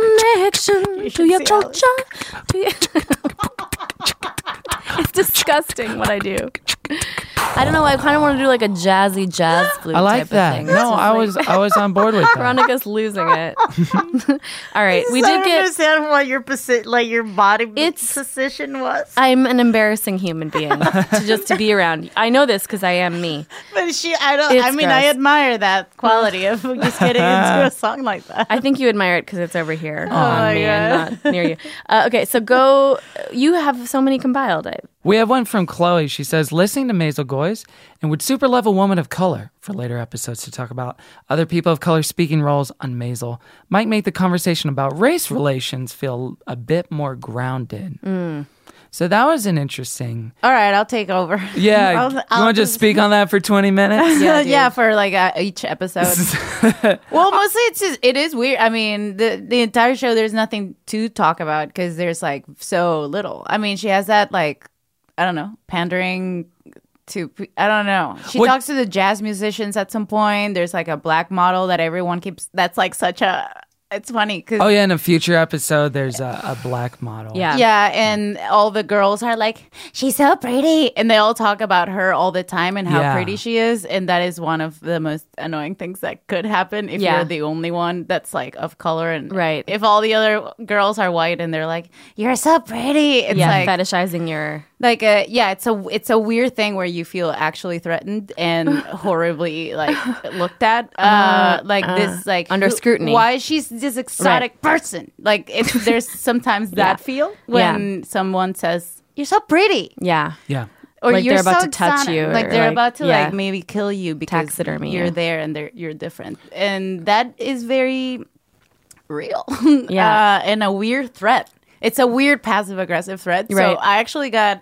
connection to your culture? To your- It's disgusting what I do. I don't know. I kind of want to do like a jazzy jazz flute. I like type that. Of thing. No, It's just I like- was I was on board with that. Veronica's losing it. All right, we I did don't get. understand what your posi- like your body It's- position was. I'm an embarrassing human being to just to be around. I know this because I am me. But she, I don't. It's I mean, I gross. admire that quality of just getting into a song like that. I think you admire it because it's over here Oh on my me God. and not near you. Uh, okay, so go. You have so many compiled. I, We have one from Chloe. She says, listening to Maisel Goyce and would super love a woman of color for later episodes to talk about other people of color speaking roles on Maisel might make the conversation about race relations feel a bit more grounded. Mm. So that was an interesting. All right, I'll take over. Yeah. I'll- you I'll want to just speak on that for twenty minutes? Yeah, dude. yeah, for like uh, each episode. Well, mostly it's just it is weird. I mean, the the entire show there's nothing to talk about because there's like so little. I mean, she has that like I don't know pandering to I don't know. She What- talks to the jazz musicians at some point. There's like a black model that everyone keeps. That's like such a. It's funny because. Oh, yeah. In a future episode, there's a, a black model. Yeah. Yeah, and all the girls are like, she's so pretty. And they all talk about her all the time and how Yeah. pretty she is. And that is one of the most annoying things that could happen if Yeah. you're the only one that's like of color. And Right. if all the other girls are white and they're like, you're so pretty. It's yeah, like, fetishizing your. like a, yeah, it's a, it's a weird thing where you feel actually threatened and horribly like looked at. Uh, like uh, this, like under who- scrutiny. Why is she this exotic person? Like it's, there's sometimes that Yeah. feel when someone says you're so pretty Yeah. Yeah. or Like you're they're about so to touch exotic. you or like they're like- about to yeah. like maybe kill you because Taxidermy you're you. there and they're you're different, and that is very real. Yeah. uh, and a weird threat. It's a weird passive aggressive threat. Right. So I actually got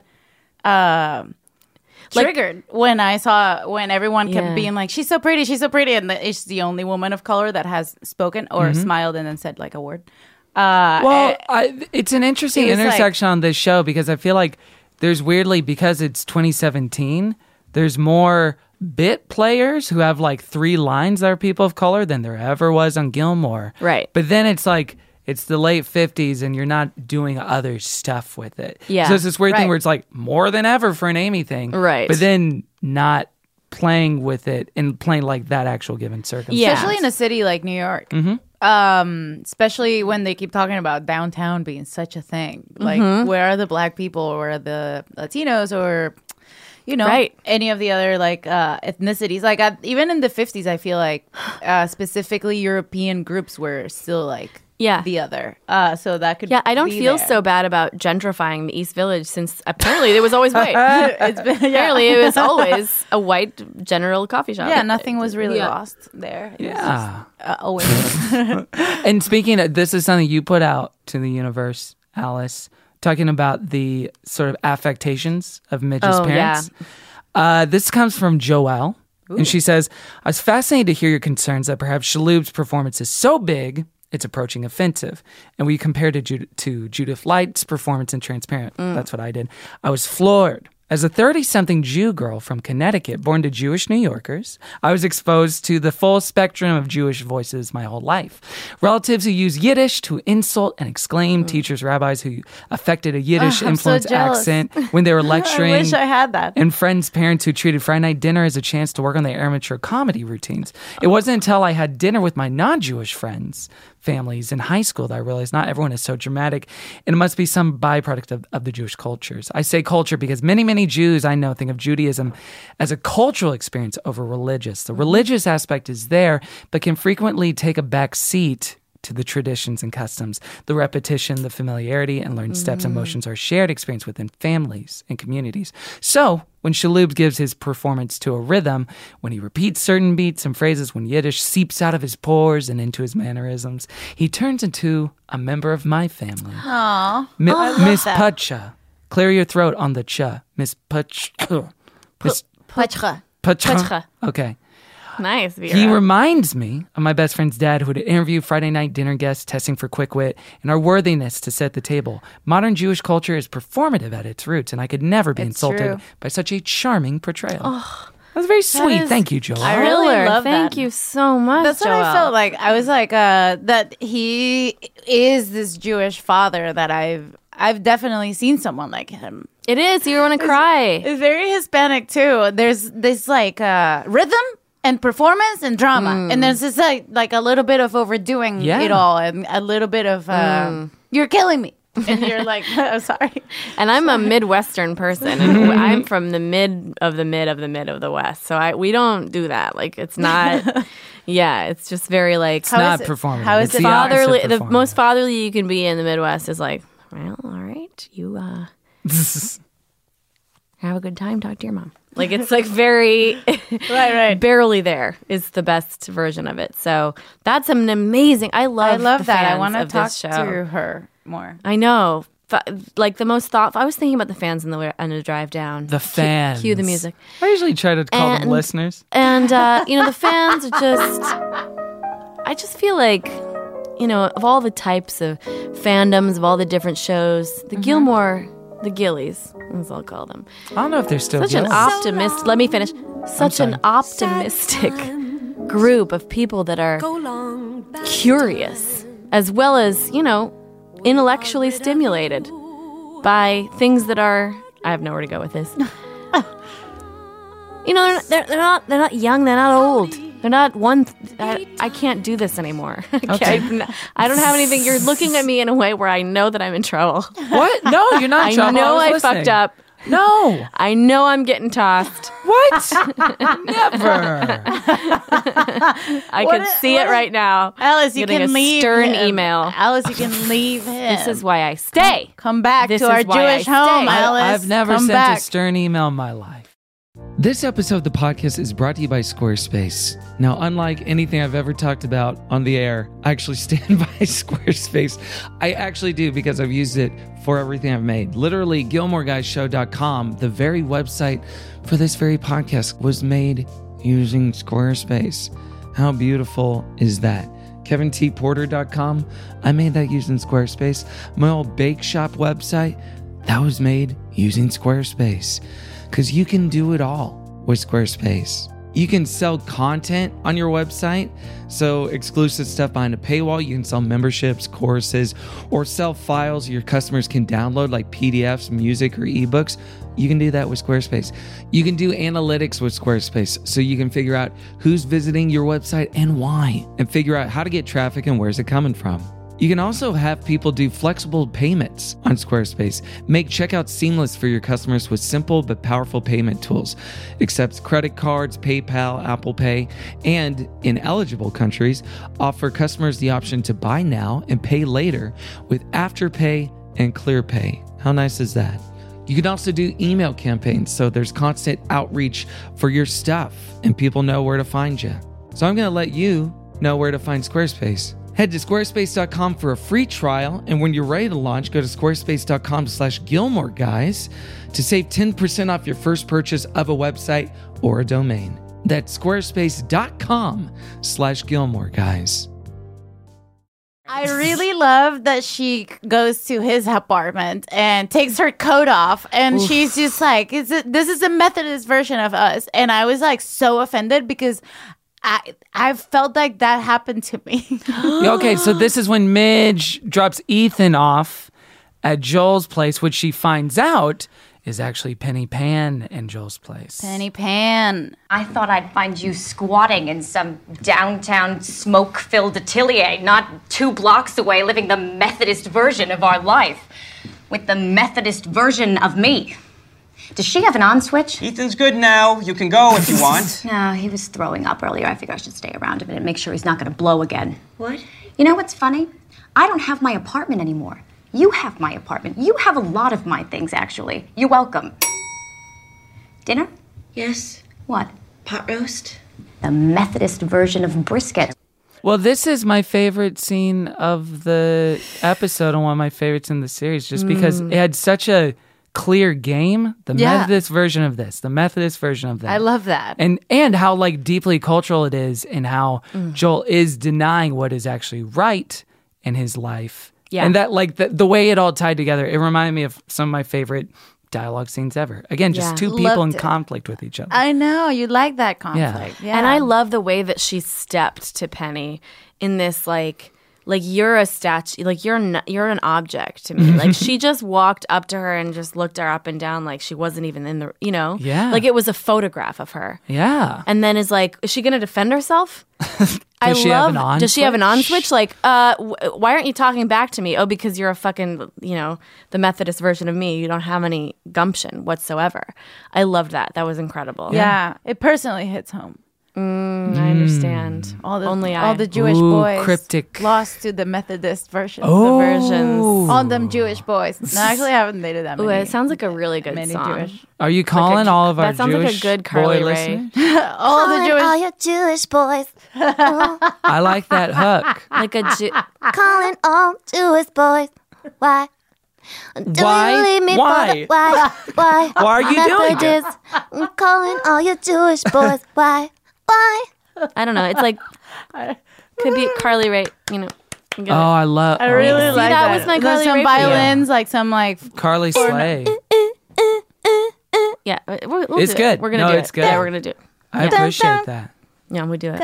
um Like- triggered when I saw when everyone kept Yeah. being like, she's so pretty, she's so pretty, and the, it's the only woman of color that has spoken or Mm-hmm. smiled and then said like a word. Uh, Well, eh, I, it's an interesting it was like- intersection on this show because I feel like there's weirdly, because it's twenty seventeen, there's more bit players who have like three lines that are people of color than there ever was on Gilmore. Right. But then it's like, it's the late fifties and you're not doing other stuff with it. Yeah, So it's this weird right. thing where it's like more than ever for an Amy thing. Right. But then not playing with it and playing like that actual given circumstance. Yeah. especially in a city like New York. Um, especially when they keep talking about downtown being such a thing. Like, Mm-hmm. where are the black people, or are the Latinos, or you know, Right. any of the other like uh, ethnicities? Like, at, even in the fifties, I feel like uh, specifically European groups were still like Yeah. the other. Uh, so that could Yeah, I don't be feel there. so bad about gentrifying the East Village since apparently it was always white. It's been, yeah. Apparently it was always a white general coffee shop. Yeah, nothing was really Yeah. lost there. It was Yeah. just, uh, always. And speaking of, this is something you put out to the universe, Alice, talking about the sort of affectations of Midge's Oh, parents. Uh, this comes from Joelle. And she says, I was fascinated to hear your concerns that perhaps Shaloub's performance is so big, it's approaching offensive. And we compared it to, to Judith Light's performance in Transparent. Mm. That's what I did. I was floored. As a thirty-something Jew girl from Connecticut, born to Jewish New Yorkers, I was exposed to the full spectrum of Jewish voices my whole life. Relatives who use Yiddish to insult and exclaim, teachers, rabbis who affected a Yiddish Oh, I'm so influenced jealous. accent when they were lecturing. I wish I had that. And friends' parents who treated Friday night dinner as a chance to work on their amateur comedy routines. It wasn't until I had dinner with my non-Jewish friends, families in high school that I realized not everyone is so dramatic, and it must be some byproduct of, of the Jewish cultures. I say culture because many, many Jews I know think of Judaism as a cultural experience over religious. The religious aspect is there, but can frequently take a back seat to the traditions and customs. The repetition, the familiarity, and learned steps and motions are shared experience within families and communities. So, when Shaloub gives his performance to a rhythm, when he repeats certain beats and phrases, when Yiddish seeps out of his pores and into his mannerisms, he turns into a member of my family. Aww. Mi- I love Miss that. Pacha. Clear your throat on the cha. Miss Pach. Miss Pachra. Pacha. Pacha. Okay. Nice, Vera. He reminds me of my best friend's dad who would interview Friday night dinner guests testing for quick wit and our worthiness to set the table. Modern Jewish culture is performative at its roots, and I could never be It's insulted true. by such a charming portrayal. Oh, That's very sweet. is- Thank you, Joel. I really Thriller. love Thank that. you so much. That's what I Joelle. felt like. I was like, uh, that he is this Jewish father that I've I've definitely seen someone like him. It is. You want to cry. It's very Hispanic too. There's this like uh, rhythm and performance and drama, Mm. and there's this like like a little bit of overdoing Yeah. it all, and a little bit of uh, Mm. you're killing me, and you're like, oh, sorry. And I'm a Midwestern person, and I'm from the mid of the mid of the mid of the West. So I we don't do that. Like it's not. Yeah, it's just very like It's not performative. how is It's it the opposite fatherly. The performative. most fatherly you can be in the Midwest is like, well, all right, you uh, have a good time. Talk to your mom. Like it's like very Right, right. barely there is the best version of it. So that's an amazing. I love. I love the that. I fans want to of talk this show. to her more. I know. F- Like the most thoughtful. I was thinking about the fans in the wa- on the drive down. The Cue- fans. Cue the music. I usually try to call them And- listeners. And, uh, you know, the fans are just. I just feel like, you know, of all the types of fandoms, of all the different shows, Mm-hmm. the Gilmore, the Gillies, as I'll call them. I don't know if they're still Such an going. optimist. Let me finish. Such an sorry. optimistic group of people that are curious, as well as, you know, intellectually stimulated by things that are. I have nowhere to go with this. You know, they're not, they're, they're not. They're not young. They're not old. They're not one. I, I can't do this anymore. Okay. I, I don't have anything. You're looking at me in a way where I know that I'm in trouble. What? No, you're not. I in trouble. know was I listening. fucked up. No. I know I'm getting tossed. What? Never. I What can a- see what it a- right now. Alice, you Getting can a leave stern him. email. Alice, you can leave him. This is why I stay. Come back This to our is why I Jewish home, stay. Alice. I, I've never Come sent back. a stern email in my life. This episode of the podcast is brought to you by Squarespace. Now, unlike anything I've ever talked about on the air, I actually stand by Squarespace. I actually do because I've used it for everything I've made. Literally, Gilmore Guys Show dot com, the very website for this very podcast, was made using Squarespace. How beautiful is that? Kevin T Porter dot com, I made that using Squarespace. My old bake shop website, that was made using Squarespace. Because you can do it all with Squarespace. You can sell content on your website, so exclusive stuff behind a paywall. You can sell memberships, courses, or sell files your customers can download like P D Fs, music, or ebooks. You can do that with Squarespace. You can do analytics with Squarespace, so you can figure out who's visiting your website and why, and figure out how to get traffic and where's it coming from. You can also have people do flexible payments on Squarespace. Make checkout seamless for your customers with simple but powerful payment tools. Accepts credit cards, PayPal, Apple Pay, and in eligible countries, offer customers the option to buy now and pay later with Afterpay and ClearPay. How nice is that? You can also do email campaigns, so there's constant outreach for your stuff and people know where to find you. So I'm going to let you know where to find Squarespace. Head to squarespace dot com for a free trial, and when you're ready to launch, go to squarespace dot com slash Gilmore Guys to save ten percent off your first purchase of a website or a domain. That's squarespace dot com slash Gilmore Guys. I really love that she goes to his apartment and takes her coat off, and Oof. she's just like, "Is it? This is a Methodist version of us." And I was like so offended because I I felt like that happened to me. Okay, so this is when Midge drops Ethan off at Joel's place, which she finds out is actually Penny Pan in Joel's place. Penny Pan. I thought I'd find you squatting in some downtown smoke-filled atelier, not two blocks away, living the Methodist version of our life. With the Methodist version of me. Does she have an on switch? Ethan's good now. You can go if you want. No, he was throwing up earlier. I figure I should stay around a minute and make sure he's not going to blow again. What? You know what's funny? I don't have my apartment anymore. You have my apartment. You have a lot of my things, actually. You're welcome. Dinner? Yes. What? Pot roast. The Methodist version of brisket. Well, this is my favorite scene of the episode and one of my favorites in the series, just because Mm. it had such a clear game. The Yeah. Methodist version of this, the Methodist version of that. I love that. And and how like deeply cultural it is, and how Mm. Joel is denying what is actually right in his life. Yeah. And that like the, the way it all tied together, it reminded me of some of my favorite dialogue scenes ever. Again, just Yeah. two people in Loved it. conflict with each other. I know you like that conflict. Yeah. And I love the way that she stepped to Penny in this like like you're a statue, like you're n- you're an object to me. Like she just walked up to her and just looked her up and down like she wasn't even in the, you know, Yeah. like it was a photograph of her. Yeah. And then is like, is she going to defend herself? I Does she have love. an on does she have an on switch? switch? Like, uh, w- why aren't you talking back to me? Oh, because you're a fucking, you know, the Methodist version of me. You don't have any gumption whatsoever. I loved that. That was incredible. Yeah, it personally hits home. Mm, I understand. All the Only all I. the Jewish Ooh, boys cryptic. lost to the Methodist version. Oh. The versions. All them Jewish boys. No, actually, I haven't dated that Ooh, many. it sounds like a really good many song. Jewish. Are you calling all of our that sounds like a Jewish good Carly boy Rae. listeners? all the Jewish. All you Jewish boys. I like that hook. Like a Jew. Calling all Jewish boys. Why? Do Why? you leave me for Why? the- why? Why? Why are you doing it? Methodist. I'm calling all you Jewish boys. Why? Why? I don't know. It's like could be Carly Rae. You know. you get Oh, it. I love I really See, like that that. was my There's Carly some Rae for you. violins, like some like Carly Slay. Yeah, we'll, we'll It's do good. It. We're gonna No, do it's it. good. Yeah, we're gonna do it. I appreciate that. Yeah, we do it.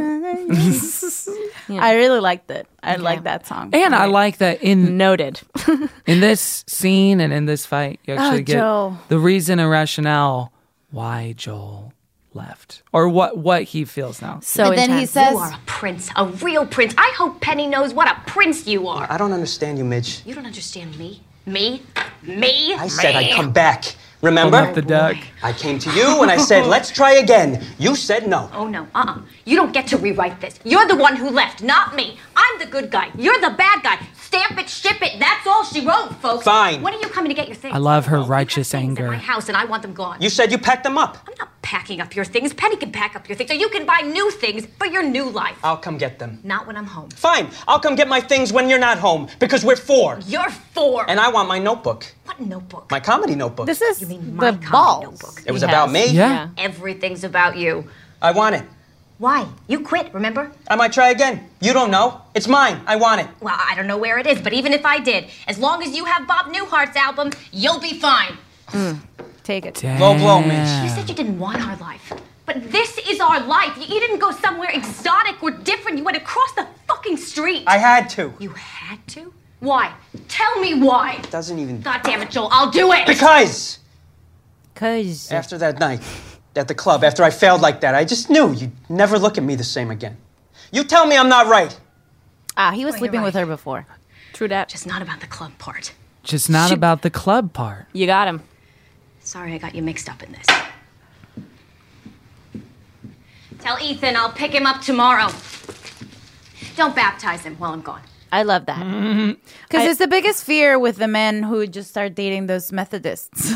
I really liked it. I like that song. And I like that in Noted. in this scene and in this fight, you actually Oh, get Joel. the reason and rationale why Joel left, or what what he feels now. So But then he intense. says, You are a prince, a real prince. I hope Penny knows what a prince you are. I don't understand you, Midge. You don't understand me. Me? Me? I said Me? I'd come back. Remember? Open up the duck. I came to you and I said, let's try again. You said no. Oh, no. Uh-uh. You don't get to rewrite this. You're the one who left, not me. I'm the good guy. You're the bad guy. Stamp it, ship it. That's all she wrote, folks. Fine. When are you coming to get your things? I love her You have righteous things anger. in my house, and I want them gone. You said you packed them up. I'm not packing up your things. Penny can pack up your things, so you can buy new things for your new life. I'll come get them. Not when I'm home. Fine. I'll come get my things when you're not home because we're four. You're four. And I want my notebook. What notebook? My comedy notebook. "This is You mean the my comedy balls." notebook? It was Yes. about me. Yeah. Everything's about you. I want it. Why? You quit, remember? I might try again. You don't know. It's mine. I want it. Well, I don't know where it is, but even if I did, as long as you have Bob Newhart's album, you'll be fine. Take it. Low blow, Mitch. You said you didn't want our life. But this is our life. You, you didn't go somewhere exotic or different. You went across the fucking street. I had to. You had to? Why? Tell me why. Doesn't even. God damn it, Joel, I'll do it. Because Cause after that night at the club, after I failed like that, I just knew you'd never look at me the same again. You tell me I'm not right. Ah, he was Oh, sleeping you're with right. her before. True that. Just not about the club part. Just not Shoot. about the club part. You got him. Sorry I got you mixed up in this. Tell Ethan I'll pick him up tomorrow. Don't baptize him while I'm gone. I love that. Because it's the biggest fear with the men who just start dating those Methodists.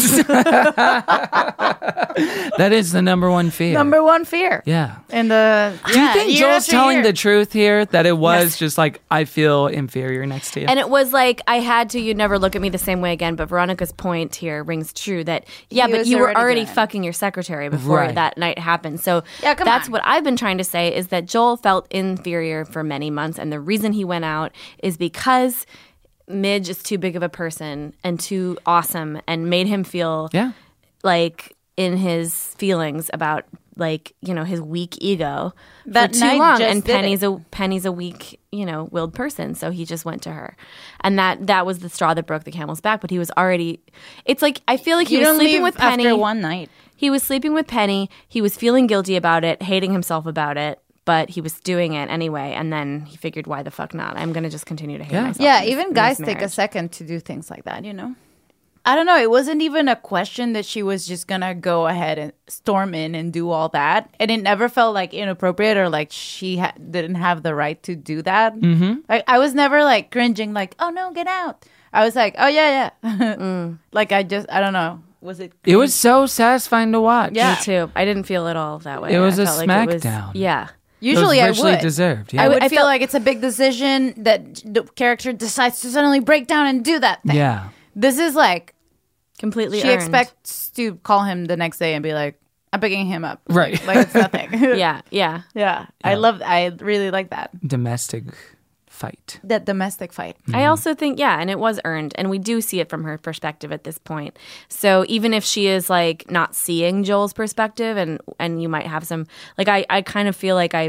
That is the number one fear. Number one fear. Yeah. And the Do you think Joel's telling the truth here? That it was Yes. just like, I feel inferior next to you? And it was like, I had to, you'd never look at me the same way again. But Veronica's point here rings true that, yeah, He but was you were already already doing it. fucking your secretary before Right. that night happened. So Yeah, come that's on. what I've been trying to say is that Joel felt inferior for many months. And the reason he went out is because Midge is too big of a person and too awesome and made him feel yeah. like in his feelings about like, you know, his weak ego That for too night long. just And did Penny's it. a Penny's a weak, you know, willed person. So he just went to her. And that that was the straw that broke the camel's back. But he was already it's like I feel like he You was don't sleeping leave with Penny. after one night. He was sleeping with Penny. He was feeling guilty about it, hating himself about it. But he was doing it anyway, and then he figured, "Why the fuck not? I'm gonna just continue to hate Yeah. myself." Yeah, in this- even in guys this take a marriage. second to do things like that, you know? I don't know. It wasn't even a question that she was just going to go ahead and storm in and do all that. And it never felt like inappropriate or like she ha- didn't have the right to do that. Mm-hmm. Like, I was never like cringing, like, oh no, get out. I was like, oh yeah, yeah. Like, I just, I don't know. Was it? It was so satisfying to watch. Me too. I didn't feel at all that way. It was I a felt like it was- smackdown. yeah. Usually I richly would. deserved, yeah. I would I feel felt- like it's a big decision that the character decides to suddenly break down and do that thing. Yeah. This is like completely she earned. expects to call him the next day and be like, I'm picking him up. Right. Like it's nothing. yeah, yeah. Yeah. I love I really like that. Domestic fight. That domestic fight. I also think, yeah, and it was earned. And we do see it from her perspective at this point. So even if she is like not seeing Joel's perspective and and you might have some like I, I kind of feel like I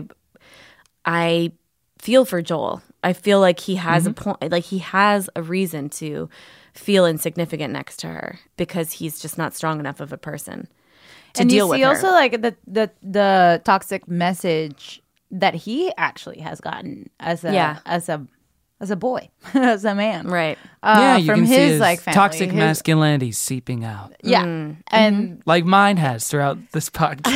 I feel for Joel. I feel like he has a point like he has a reason to feel insignificant next to her because he's just not strong enough of a person to and deal you see with her. also like the, the the toxic message that he actually has gotten as a Yeah. as a as a boy, as a man. Right. Uh, yeah, you from can his, see his like family. toxic his- masculinity seeping out. Yeah. Mm. And Like mine has throughout this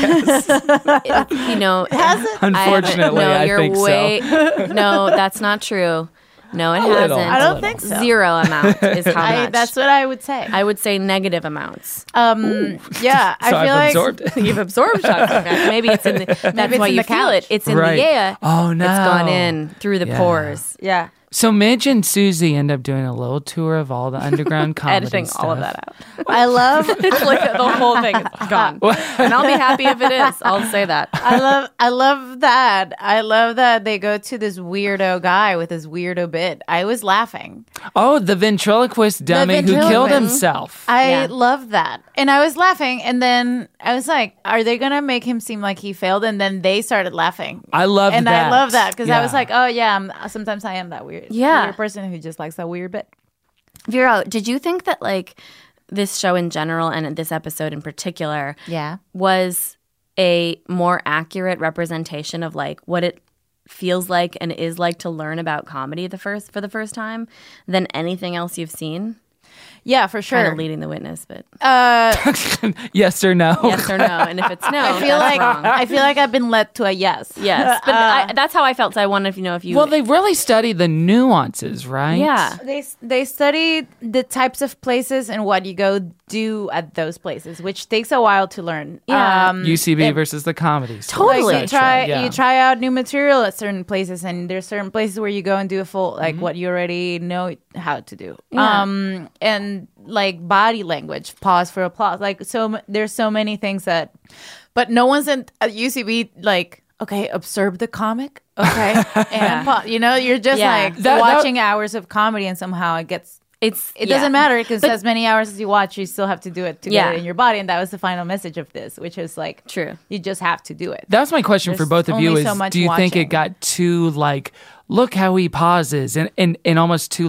podcast. you know, has it? Unfortunately, no, I you're think so. way, no, that's not true. No, it A hasn't. little. I don't think so. Zero amount is how I, much. that's what I would say. I would say negative amounts. Um, yeah, I So feel I've like absorbed it. You've absorbed toxic masculinity. Maybe it's in the. That's it's why in you the feel couch. it. It's in Right. the yeah. Oh, no. It's gone in through the Yeah. pores. yeah. So Midge and Susie end up doing a little tour of all the underground comedy Editing stuff. all of that out. I love It's like the whole thing is gone, and I'll be happy if it is. I'll say that. I love I love that. I love that they go to this weirdo guy with his weirdo bit. I was laughing. Oh, the ventriloquist dummy who killed ventriloquist. himself. I Yeah. love that. And I was laughing and then I was like, are they going to make him seem like he failed? And then they started laughing. I love and that. I love that because I Yeah. was like, oh yeah, I'm, sometimes I am that weird, Yeah. weird person who just likes that weird bit. Vero, did you think that like this show in general and this episode in particular, Yeah. was a more accurate representation of like what it feels like and is like to learn about comedy the first for the first time than anything else you've seen? Yeah, for sure. Kind of leading the witness, but Uh, Yes or no? yes or no. And if it's no, I feel that's like wrong. I feel like I've been led to a yes. Yes, but Uh, I, that's how I felt. So I wonder if you know if you. Well, they really study the nuances, right? yeah. They they study the types of places and what you go do at those places, which takes a while to learn. Yeah. Um, U C B it- versus the comedy. store, Totally. Like you et cetera. try Yeah. you try out new material at certain places, and there's certain places where you go and do a full like what you already know how to do. Yeah. Um, and like body language, pause for applause. Like so, m- there's so many things that, but no one's in at U C B like. Okay, observe the comic. Okay, and pa- you know you're just Yeah. like That- that- watching hours of comedy, and somehow it gets. It's It yeah. doesn't matter because But- as many hours as you watch, you still have to do it to Yeah. get it in your body, and that was the final message of this, which is like True. You just have to do it. That was my question for There's both of you: only is so much do you think watching. it got too like, look how he pauses, and and, and almost too like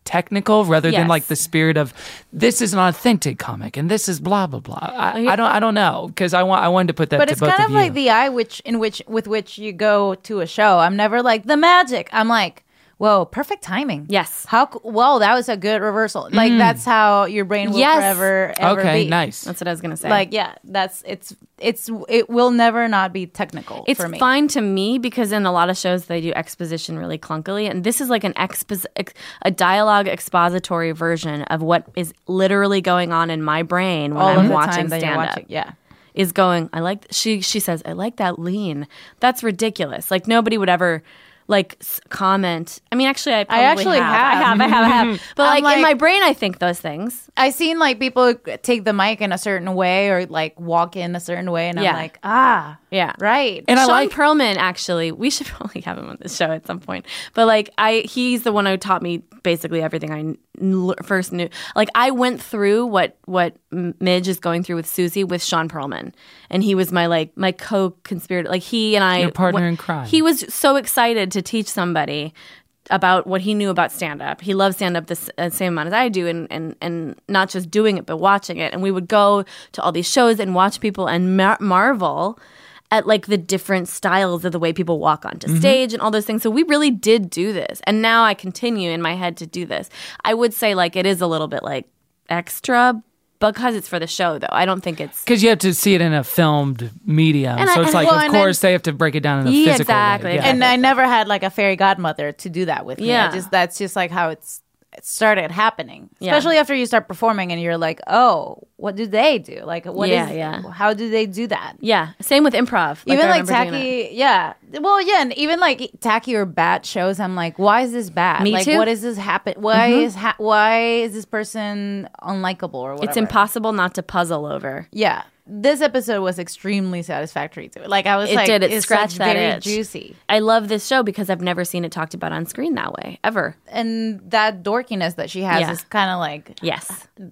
technical rather than Yes. like the spirit of this is an authentic comic and this is blah blah blah. I, I don't I don't know because I want I wanted to put that But to it's both kind of of you. like the eye which in which with which you go to a show. I'm never like the magic. I'm like, whoa, perfect timing. Yes. How c- whoa, that was a good reversal. Like Mm. that's how your brain will Yes. forever ever Okay, be. nice. That's what I was gonna say. Like yeah, that's it's it's it will never not be technical It's for me. fine to me because in a lot of shows they do exposition really clunkily, and this is like an expos- ex- a dialogue expository version of what is literally going on in my brain when All I'm of the watching time that you're stand up. watching. Yeah. Is going. I like. She she says I like that lean. That's ridiculous. Like nobody would ever. Like s- comment. I mean, actually, I probably actually have. have. I have. I have. I have. But I'm like, in like- my brain, I think those things. I seen like people take the mic in a certain way or like walk in a certain way, and Yeah. I'm like, ah, Yeah. right. And I Sean like- Perlman, actually, we should probably have him on the show at some point. But like, I he's the one who taught me basically everything I kn- first knew. Like, I went through what what M- Midge is going through with Susie with Sean Perlman, and he was my like my co-conspirator. Like he and I, Your partner went- in crime. He was so excited to teach somebody about what he knew about stand-up. He loves stand-up the s- uh, same amount as I do, and, and, and not just doing it, but watching it. And we would go to all these shows and watch people and mar- marvel at like the different styles of the way people walk onto Mm-hmm. stage and all those things. So we really did do this. And now I continue in my head to do this. I would say like it is a little bit like extra because it's for the show, though. I don't think it's... Because you have to see it in a filmed medium. And so I- it's like, well, of and course, then- they have to break it down in a Yeah, physical exactly. way. Yeah. And I never had like a fairy godmother to do that with me. Yeah. I just that's just like how it's it started happening. Yeah. Especially after you start performing and you're like, oh, what do they do? Like, what is? Yeah, yeah. How do they do that? Yeah, same with improv. Even I like remember doing tacky, yeah. Well, yeah, and even like tacky or bad shows, I'm like, why is this bad? Me like, too. what is this happen? Why Mhm. is ha- why is this person unlikable or whatever? It's impossible not to puzzle over. Yeah, this episode was extremely satisfactory to it. Like I was It like, did. It it's scratched such that very itch. juicy. I love this show because I've never seen it talked about on screen that way ever. And that dorkiness that she has Yeah. is kind of like Yes,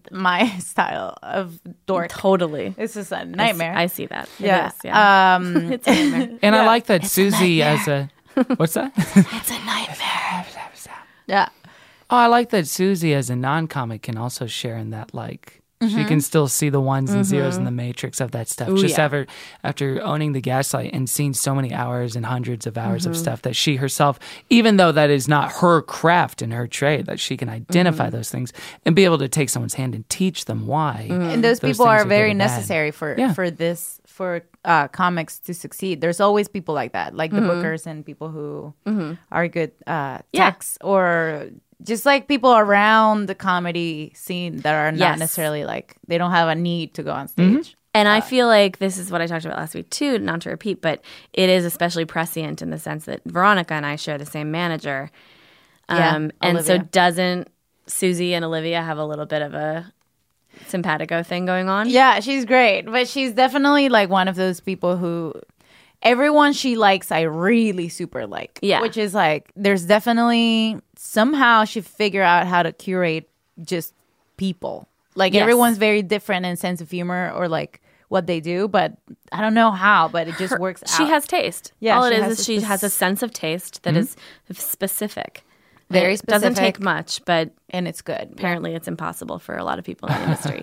my style of dork. totally. It's just a nightmare. I see that. It yeah. is, yeah. Um, It's a nightmare. And I Yeah. like that Susie as a... What's that? it's a nightmare. Yeah. Oh, I like that Susie as a non-comic can also share in that, like, she Mhm. can still see the ones and zeros Mhm. in the matrix of that stuff. Ooh, Just yeah. ever after owning the Gaslight and seeing so many hours and hundreds of hours of Mhm. stuff that she herself, even though that is not her craft and her trade, that she can identify Mhm. those things and be able to take someone's hand and teach them why. And those, people things are very good or bad. necessary for Yeah. for this for uh, comics to succeed. There's always people like that, like the Mhm. bookers and people who Mhm. are good uh, Yeah. techs or just like people around the comedy scene that are not Yes. necessarily like they don't have a need to go on stage. Mm-hmm. And I feel like this is what I talked about last week too, not to repeat, but it is especially prescient in the sense that Veronica and I share the same manager. Yeah, Um, and so Olivia. doesn't Susie and Olivia have a little bit of a simpatico thing going on? Yeah, she's great, but she's definitely like one of those people who everyone she likes, I really super like. Yeah. Which is like, there's definitely somehow she figure out how to curate just people. Like Yes. everyone's very different in sense of humor or like what they do, but I don't know how, but it just Her- works out. She has taste. Yeah, All it she is has is a she spec- has a sense of taste that Mhm. is specific. Very It doesn't take specific. much, but and it's good. apparently it's impossible for a lot of people in the industry.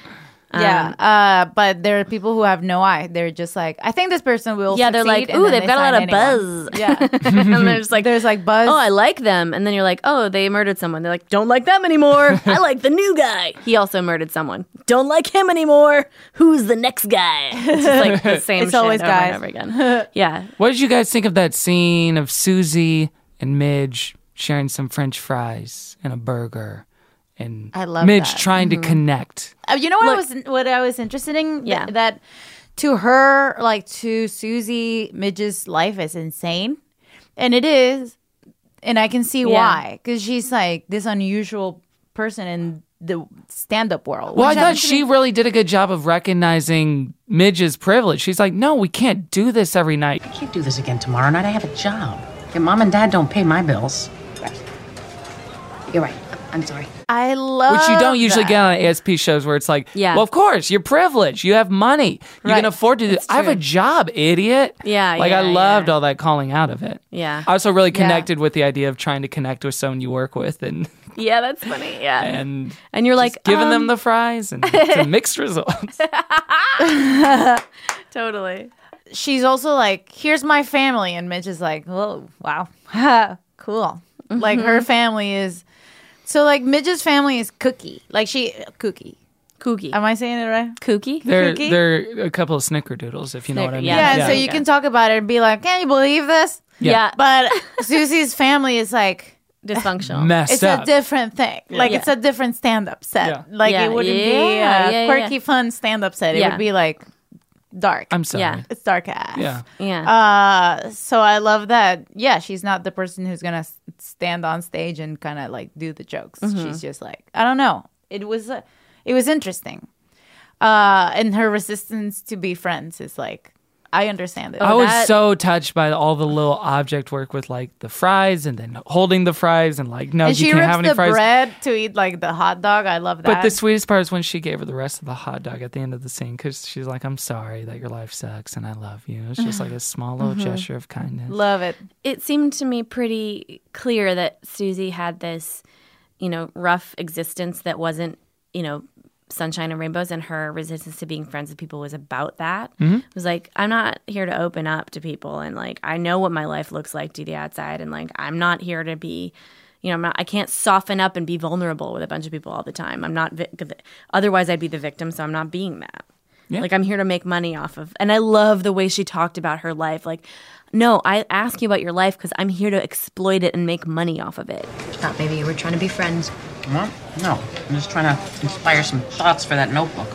Yeah, Um, uh, but there are people who have no eye. They're just like, I think this person will. Yeah, they're succeed, like, and ooh, then they've they got a lot sign of anyone. buzz. Yeah, and there's like, there's like buzz. oh, I like them. And then you're like, oh, they murdered someone. They're like, don't like them anymore. I like the new guy. He also murdered someone. Don't like him anymore. Who's the next guy? It's just like the same It's shit always over guys. and over again. Yeah. What did you guys think of that scene of Susie and Midge sharing some French fries and a burger? And I love Midge that. trying Mm-hmm. to connect. Uh, you know what Look- I was what I was interested in? Th- Yeah. that to her, like to Susie, Midge's life is insane, and it is, and I can see Yeah. why, because she's like this unusual person in the stand-up world. Well, I which thought happens to she be- really did a good job of recognizing Midge's privilege. She's like, no, we can't do this every night. I can't do this again tomorrow night. I have a job. Your mom and dad don't pay my bills. You're right. I'm sorry. I love Which you don't usually that. get on A S P shows where it's like, Yeah. well, of course, you're privileged. You have money. You Right. can afford to do It's I have a true. job, idiot. Yeah, Like, yeah, I loved yeah. all that calling out of it. Yeah. I also really Yeah. connected with the idea of trying to connect with someone you work with and Yeah, that's funny. Yeah. and, And you're like, giving um, them the fries and it's a mixed results. Totally. She's also like, here's my family. And Midge is like, oh, wow. Cool. Like, her family is. So, like, Midge's family is Cookie. Like, she. Cookie. Kooky. Am I saying it right? Kooky? They're, Cookie? they're a couple of snickerdoodles, if you know what I mean. Yeah, Yeah, Yeah. so you can talk about it and be like, can you believe this? Yeah. Yeah. But Susie's family is like, Dysfunctional. Messed it's up. a different thing. Like, Yeah. it's a different stand up set. Yeah. Like, Yeah. it wouldn't be Yeah, a yeah, quirky, yeah. fun stand up set. It Yeah. would be like dark. I'm sorry. Yeah. It's dark ass. Yeah. Yeah. Uh, so I love that. Yeah, she's not the person who's gonna s- stand on stage and kind of like do the jokes. She's just like, I don't know. It was, uh, it was interesting. Uh, and her resistance to be friends is like, I understand it. I was that- so touched by all the little object work with like the fries and then holding the fries and like, no, and you she can't rips have any the fries. bread to eat like the hot dog. I love that. But the sweetest part is when she gave her the rest of the hot dog at the end of the scene because she's like, I'm sorry that your life sucks and I love you. It's just like a small little gesture of kindness. love it. It seemed to me pretty clear that Susie had this, you know, rough existence that wasn't, you know, sunshine and rainbows, and her resistance to being friends with people was about that. Mm-hmm. It was like, I'm not here to open up to people, and like I know what my life looks like to the outside, and like I'm not here to be, you know, I'm not, I can't soften up and be vulnerable with a bunch of people all the time. I'm not, vi- otherwise I'd be the victim, so I'm not being that. Yeah. Like I'm here to make money off of, and I love the way she talked about her life. Like, no, I ask you about your life because I'm here to exploit it and make money off of it. Thought maybe you were trying to be friends. What? No, I'm just trying to inspire some thoughts for that notebook.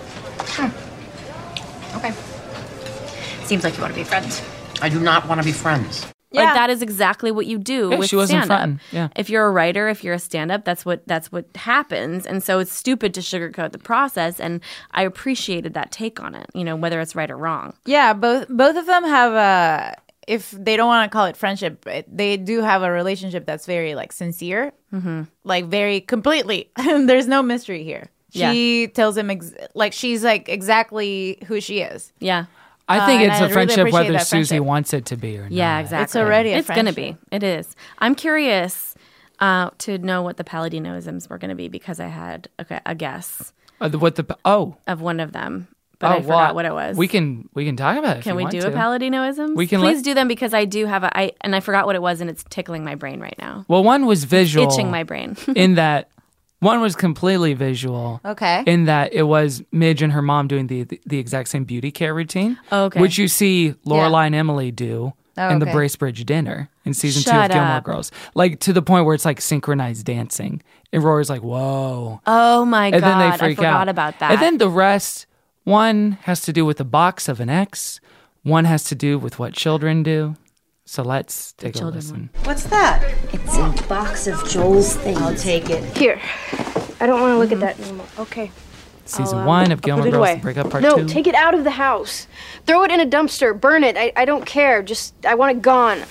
Okay. Seems like you want to be friends. I do not want to be friends. Like Yeah. that is exactly what you do Yeah, with she wasn't stand-up. fronting. Yeah. If you're a writer, if you're a stand-up, that's what that's what happens. And so it's stupid to sugarcoat the process. And I appreciated that take on it. You know, whether it's right or wrong. Yeah, both both of them have a. If they don't want to call it friendship, it- they do have a relationship that's very like sincere, mm-hmm. like very completely. There's no mystery here. She tells him ex- like she's like exactly who she is. Yeah. I think Uh, and it's I a really friendship appreciate whether that Susie friendship. wants it to be or not. Yeah, exactly. It's already a It's going to friendship. be. It is. I'm curious uh, to know what the Palladino-isms were going to be because I had a, a guess Uh, the- what the oh of one of them, but oh I forgot well, what it was. We can we can talk about it. if Can you we want do to. a Palladino-isms? We can Please let- do them because I do have a I and I forgot what it was and it's tickling my brain right now. Well, one was visual, Itching my brain. in that one was completely visual. Okay. In that it was Midge and her mom doing the the, the exact same beauty care routine. Oh, okay. Which you see Lorelai and Emily do Oh, in the okay. Bracebridge dinner in season two Shut of Gilmore up. Girls. Like to the point where it's like synchronized dancing. And Rory's like, whoa. Oh my and god! then they freak I forgot out. about that. And then the rest, one has to do with the box of an ex, one has to do with what children do. So let's take a children listen. What's that? It's a box of Joel's things. I'll take it. Here. I don't want to look at that anymore. Okay. Season I'll, um, one of I'll Gilmore put it Girls, away. the breakup part no, two. take it out of the house. Throw it in a dumpster. Burn it. I, I don't care. Just, I want it gone.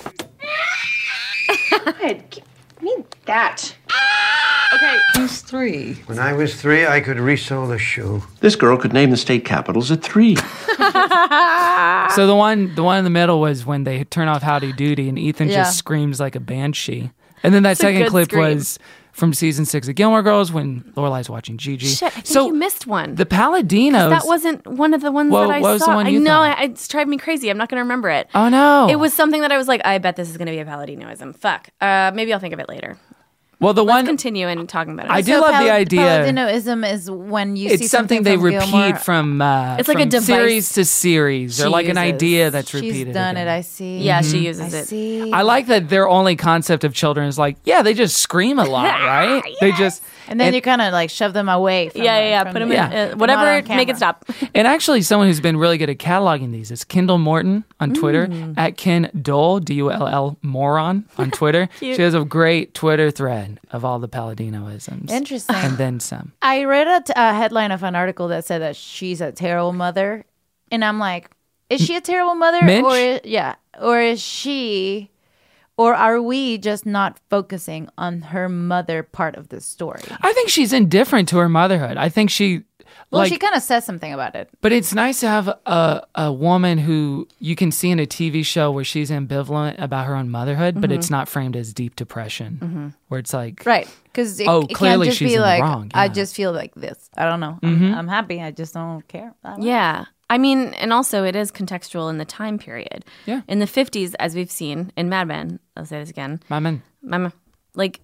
Hey, give me that. Okay. Who's three? When I was three, I could resole a shoe. This girl could name the state capitals at three. So the one, the one in the middle was when they turn off Howdy Doody and Ethan Yeah. just screams like a banshee. And then that It's a second good clip scream. was from season six of Gilmore Girls when Lorelai's watching Gigi. Shit, I think so you missed one. the Palladinos. that wasn't one of the ones Well, that I what was the saw. one I you know thought? I, it's driving me crazy. I'm not going to remember it. Oh no! It was something that I was like, I bet this is going to be a Palladinoism. Fuck. Uh, maybe I'll think of it later. well the Let's one continue and talking about it. I do So love Pal- the idea. Palladinoism is when you see It's something they from repeat Gilmore. from uh, It's like a from device series to series, or she like an uses. idea that's She's repeated. done again. it. I see. Yeah, she uses I it. see. I like that their only concept of children is like, yeah, they just scream a lot, right? They just and then and- you kind of like shove them away. From Yeah, the- yeah, yeah. from Put them the- in. Yeah. Uh, whatever. Not on Make it camera. stop. And actually, someone who's been really good at cataloging these is Kendall Morton on Twitter, Mm. at Ken Dole, D U L L Moron on Twitter. Cute. She has a great Twitter thread of all the Palladino-isms. Interesting. And then some. I read a, t- a headline of an article that said that she's a terrible mother, and I'm like, is she a terrible mother, Minch? or is, yeah, or is she, Or are we just not focusing on her mother part of the story? I think she's indifferent to her motherhood. I think she... Well, like, she kind of says something about it. But it's nice to have a, a woman who you can see in a T V show where she's ambivalent about her own motherhood, mm-hmm. but it's not framed as deep depression, mm-hmm. where it's like... Right, because it, oh, it clearly can't just she's be in like, the wrong. Yeah. I just feel like this. I don't know. Mm-hmm. I'm, I'm happy. I just don't care. I don't yeah. know. I mean, and also it is contextual in the time period. Yeah. In the fifties, as we've seen in Mad Men, I'll say this again. Mad Men. Mad Men. Like,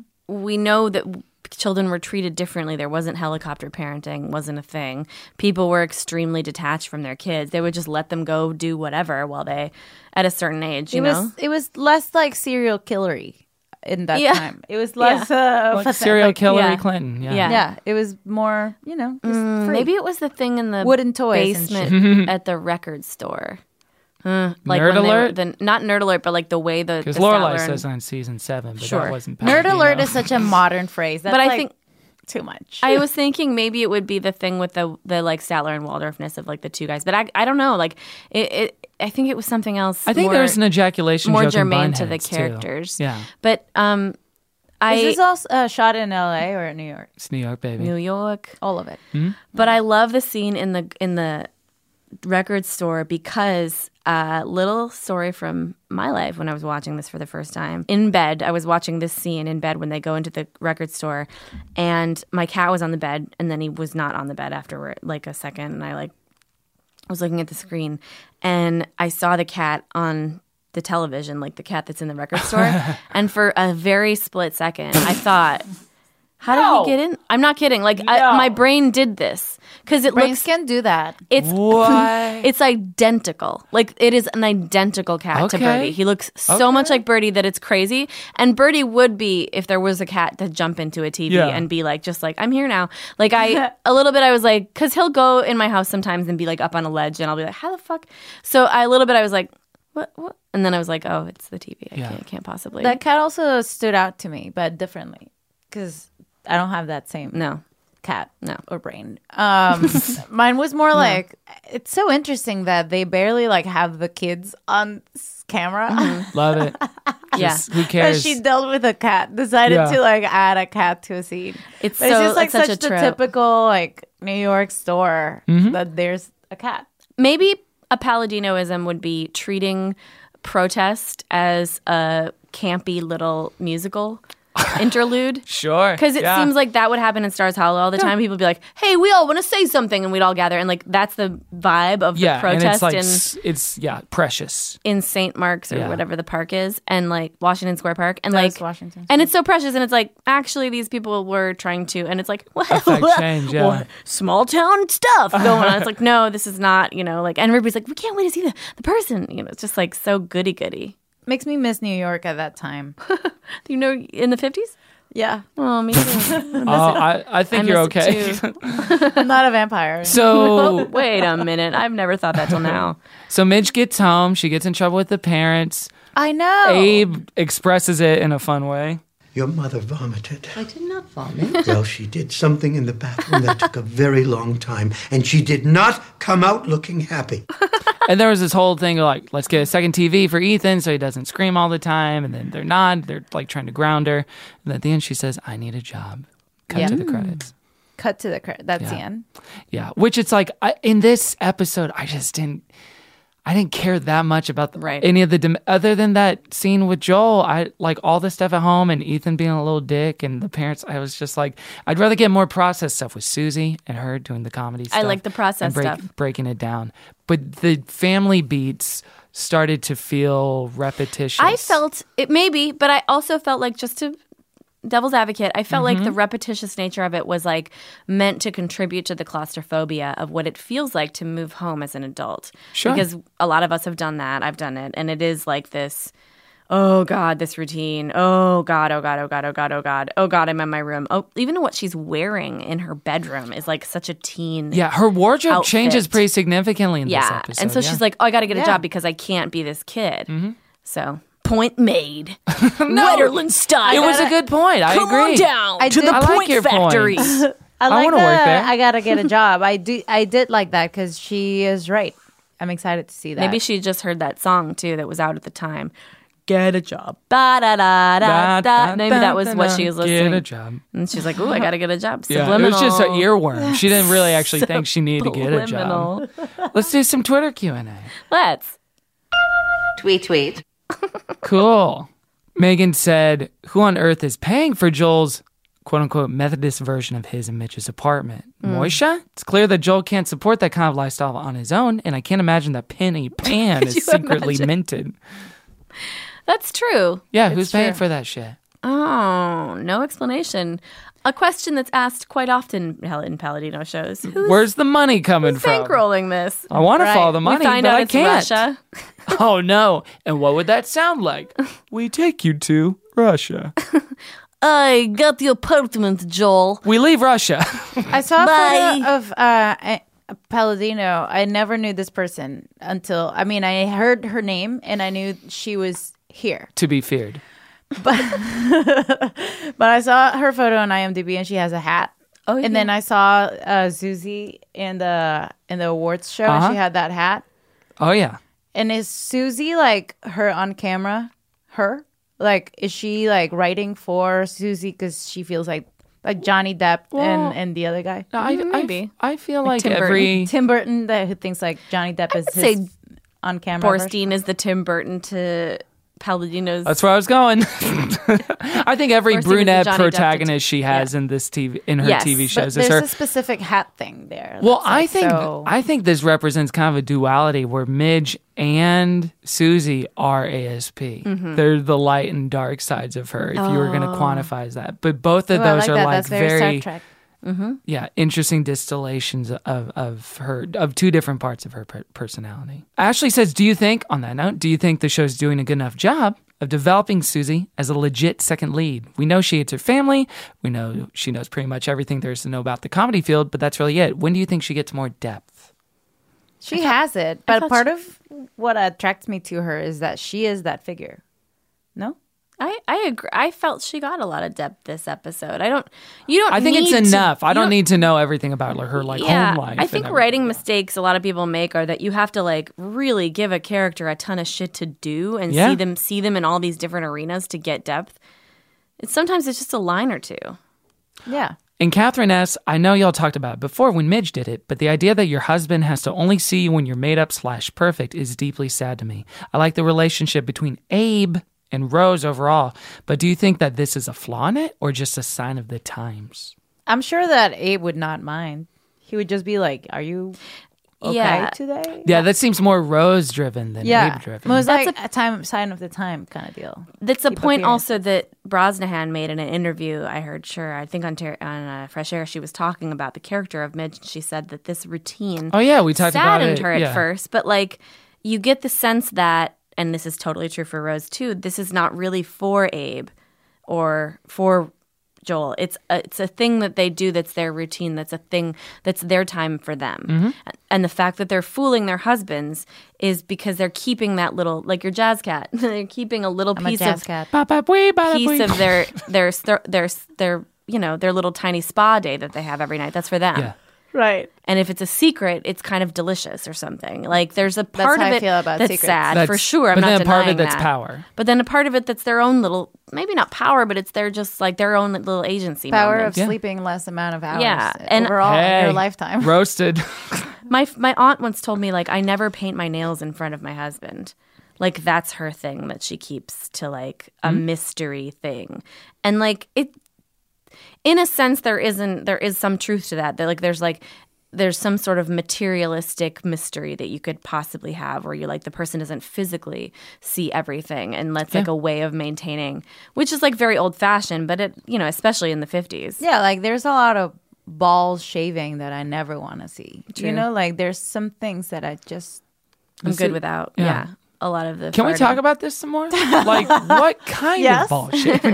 we know that children were treated differently. There wasn't helicopter parenting, wasn't a thing. People were extremely detached from their kids. They would just let them go do whatever while they, at a certain age, you it know? Was, it was less like serial killery in that yeah. time. It was less... Yeah. Uh, like serial like, killer yeah. Clinton. Yeah. yeah. Yeah. It was more, you know, just mm, free. Maybe it was the thing in the wooden toys basement at the record store. Uh, like Nerd when alert? They were, the, not nerd alert, but like the way the Because the Lorelai Statler says and, on season seven, but Sure. that wasn't Nerd Palladino. alert is such a modern phrase. That's but I like think too much. I was thinking maybe it would be the thing with the the like Statler and Waldorfness of like the two guys, but I I don't know. Like it, it I think it was something else. I think more, there's an ejaculation more joke in germane to the Bunheads, too. characters. Yeah, but um, I is this all uh, shot in L A or New York? it's New York, baby. New York, all of it. Mm-hmm. But I love the scene in the in the record store because a uh, little story from my life when I was watching this for the first time. In bed, I was watching this scene in bed when they go into the record store, and my cat was on the bed, and then he was not on the bed after like a second, and I like was looking at the screen, and I saw the cat on the television, like the cat that's in the record store, and for a very split second, I thought, how No. did he get in? I'm not kidding. Like No. I, my brain did this because it Brains looks can do that. it's What? it's identical. Like it is an identical cat to Okay. Birdie. He looks so Okay. much like Birdie that it's crazy. And Birdie would be if there was a cat to jump into a T V Yeah. and be like, just like I'm here now. Like I a little bit. I was like, because he'll go in my house sometimes and be like up on a ledge, and I'll be like, how the fuck? So I a little bit. I was like, what? What? And then I was like, oh, it's the T V. I Yeah. can't, can't possibly. That cat also stood out to me, but differently, because I don't have that same no. cat No. or brain. Um, mine was more like, it's so interesting that they barely like have the kids on s- camera. Love it. Yeah. Just, who But cares? she dealt with a cat, decided Yeah. to like add a cat to a scene. It's But so it's just like it's such such, a the trope. typical like New York store Mm-hmm. that there's a cat. Maybe a Palladinoism would be treating protest as a campy little musical interlude. Sure. Because it Yeah. seems like that would happen in Stars Hollow all the time. People would be like, hey, we all want to say something, and we'd all gather. And like that's the vibe of yeah, the protest and it's like in, s- it's yeah, precious. in Saint Mark's or Yeah. whatever the park is, and like Washington Square Park. And That like is Washington And it's so precious, and it's like, actually these people were trying to, and it's like, well, Affect change, yeah. what? Small town stuff going on. It's like, no, this is not, you know, like, and everybody's like, we can't wait to see the, the person. You know, it's just like so goody goody. Makes me miss New York at that time. You know, in the fifties? Yeah. Oh, me too. Oh, I, I think I you're miss it okay. I'm not a vampire. So Wait a minute. I've never thought that till now. so Midge gets home. She gets in trouble with the parents. I know. Abe expresses it in a fun way. Your mother vomited. I did not vomit. Well, she did something in the bathroom that took a very long time, and she did not come out looking happy. And there was this whole thing of like, let's get a second T V for Ethan so he doesn't scream all the time. And then they're not. They're like trying to ground her. And at the end, she says, I need a job. Cut Yeah. to the credits. Cut to the credit. That's Yeah. the end. Yeah. Which it's like, I, in this episode, I just didn't, I didn't care that much about the, Right. any of the, dim- other than that scene with Joel. I like all the stuff at home and Ethan being a little dick and the parents. I was just like, I'd rather get more process stuff with Susie and her doing the comedy stuff. I like the process and break, stuff. breaking it down. But the family beats started to feel repetitious. I felt it maybe, but I also felt like, just to devil's advocate, I felt like Mm-hmm. the repetitious nature of it was like meant to contribute to the claustrophobia of what it feels like to move home as an adult. Sure. Because a lot of us have done that. I've done it. And it is like this, oh God, this routine. Oh God, oh God, oh God, oh God, oh God. Oh God, I'm in my room. Oh, even what she's wearing in her bedroom is like such a teen. Yeah, her wardrobe outfit. changes pretty significantly in this Yeah. episode. And so yeah. she's like, oh, I got to get a Yeah. job because I can't be this kid. So, point made. Wetterland style. It was a good point. I Come agree. on down I to did- the I like point your factory. points. I I like wanna the, work there. I gotta get a job. I do. I did like that because she is right. I'm excited to see that. Maybe she just heard that song too that was out at the time. get a job. Ba da da da da. Maybe that was what she was listening. Get a job. And she's like, ooh, I gotta get a job. Yeah, Subliminal. it was just an earworm. She didn't really actually think she needed to get a job. Subliminal. Let's do some Twitter Q and A. Let's. Tweet, tweet. Cool. Megan said, who on earth is paying for Joel's quote-unquote Methodist version of his and Mitch's apartment? Mm. Moisha? It's clear that Joel can't support that kind of lifestyle on his own, and I can't imagine that Penny Pan Could is you secretly imagine? minted. That's true. Yeah, It's who's paying true. for that shit? Oh, no explanation. A question that's asked quite often in Palladino shows. Who's, Where's the money coming who's from? bankrolling this? I want to follow the money, we find but out I it's can't. Russia. Oh, no. And what would that sound like? We take you to Russia. I got the apartment, Joel. We leave Russia. I saw a Bye. photo of uh, a- Palladino. I never knew this person until, I mean, I heard her name and I knew she was here. To be feared. But but I saw her photo on IMDb and she has a hat. Oh, yeah. And then I saw uh, Susie in the in the awards show Uh-huh. and she had that hat. Oh, yeah. And is Susie like her on camera? Her? Like, is she like writing for Susie because she feels like like Johnny Depp Well, and, and the other guy? No, I, Maybe. I, I feel Like like, Tim every... Tim Burton that who thinks like Johnny Depp is I'd his say on camera. Borstein is the Tim Burton to Palladino's. That's where I was going. I think every Borstein is the brunette Johnny Depp protagonist she has in this T V in her Yes, T V but shows There's is her. a specific hat thing there. Well, that's, I like, think so- I think this represents kind of a duality where Midge and Susie are A S P. Mhm. They're the light and dark sides of her, if you were going to Oh. quantify that. But both of Ooh, I those like are that. like That's very very, Star Trek. Mm-hmm. yeah, interesting distillations of of her of two different parts of her per- personality. Ashley says, "Do you think, on that note, do you think the show's doing a good enough job of developing Susie as a legit second lead? We know she hates her family. We know she knows pretty much everything there is to know about the comedy field, but that's really it. When do you think she gets more depth?" She has it, but thought part she- of what attracts me to her is that she is that figure. No? I, I agree. I felt she got a lot of depth this episode. I don't. You don't. I think it's need to- enough. I you don't need to know everything about her like yeah, home life. I and think everything. writing mistakes a lot of people make are that you have to like really give a character a ton of shit to do and Yeah. see them see them in all these different arenas to get depth. It's sometimes it's just a line or two. Yeah. And Catherine S., I know y'all talked about it before when Midge did it, but the idea that your husband has to only see you when you're made up slash perfect is deeply sad to me. I like the relationship between Abe and Rose overall, but do you think that this is a flaw in it or just a sign of the times? I'm sure that Abe would not mind. He would just be like, "Are you okay Yeah. today?" Yeah, that seems more Rose-driven than Yeah. Abe-driven. Well, it's That's like a, time sign of the time kind of deal. That's a Keep point appearance. also that Brosnahan made in an interview. I heard, sure, I think on ter- on uh, Fresh Air, she was talking about the character of Midge. And she said that this routine Oh, yeah, we talked about saddened it, her at yeah. first, but like you get the sense that, and this is totally true for Rose too, this is not really for Abe or for Joel. It's a, it's a thing that they do that's their routine. That's a thing that's their time for them. Mhm. And the fact that they're fooling their husbands is because they're keeping that little, like your jazz cat, they're keeping a little I'm a piece jazz of cat. piece of their their their their their you know their little tiny spa day that they have every night. That's for them. Yeah. Right. And if it's a secret, it's kind of delicious or something. Like there's a part how of I it feel about that's secrets. sad That's- for sure. I'm but not then a part of denying it that's that. power. But then a part of it that's their own little, maybe not power, but it's their just like their own little agency. Power moment. of sleeping less amount of hours. Yeah, and- overall in Hey, your lifetime. roasted. My my aunt once told me like I never paint my nails in front of my husband. Like that's her thing that she keeps to like a Mhm. mystery thing. And like it in a sense there isn't there is some truth to that. That like there's like there's some sort of materialistic mystery that you could possibly have where you're like the person doesn't physically see everything and that's like Yeah. a way of maintaining, which is like very old fashioned, but it you know, especially in the fifties. Yeah, like there's a lot of balls shaving that I never want to see. True. You know, like there's some things that I just I'm Is good it- without. yeah. Yeah. A lot of the Can we farting. talk about this some more? Like, what kind Yes. of bullshit?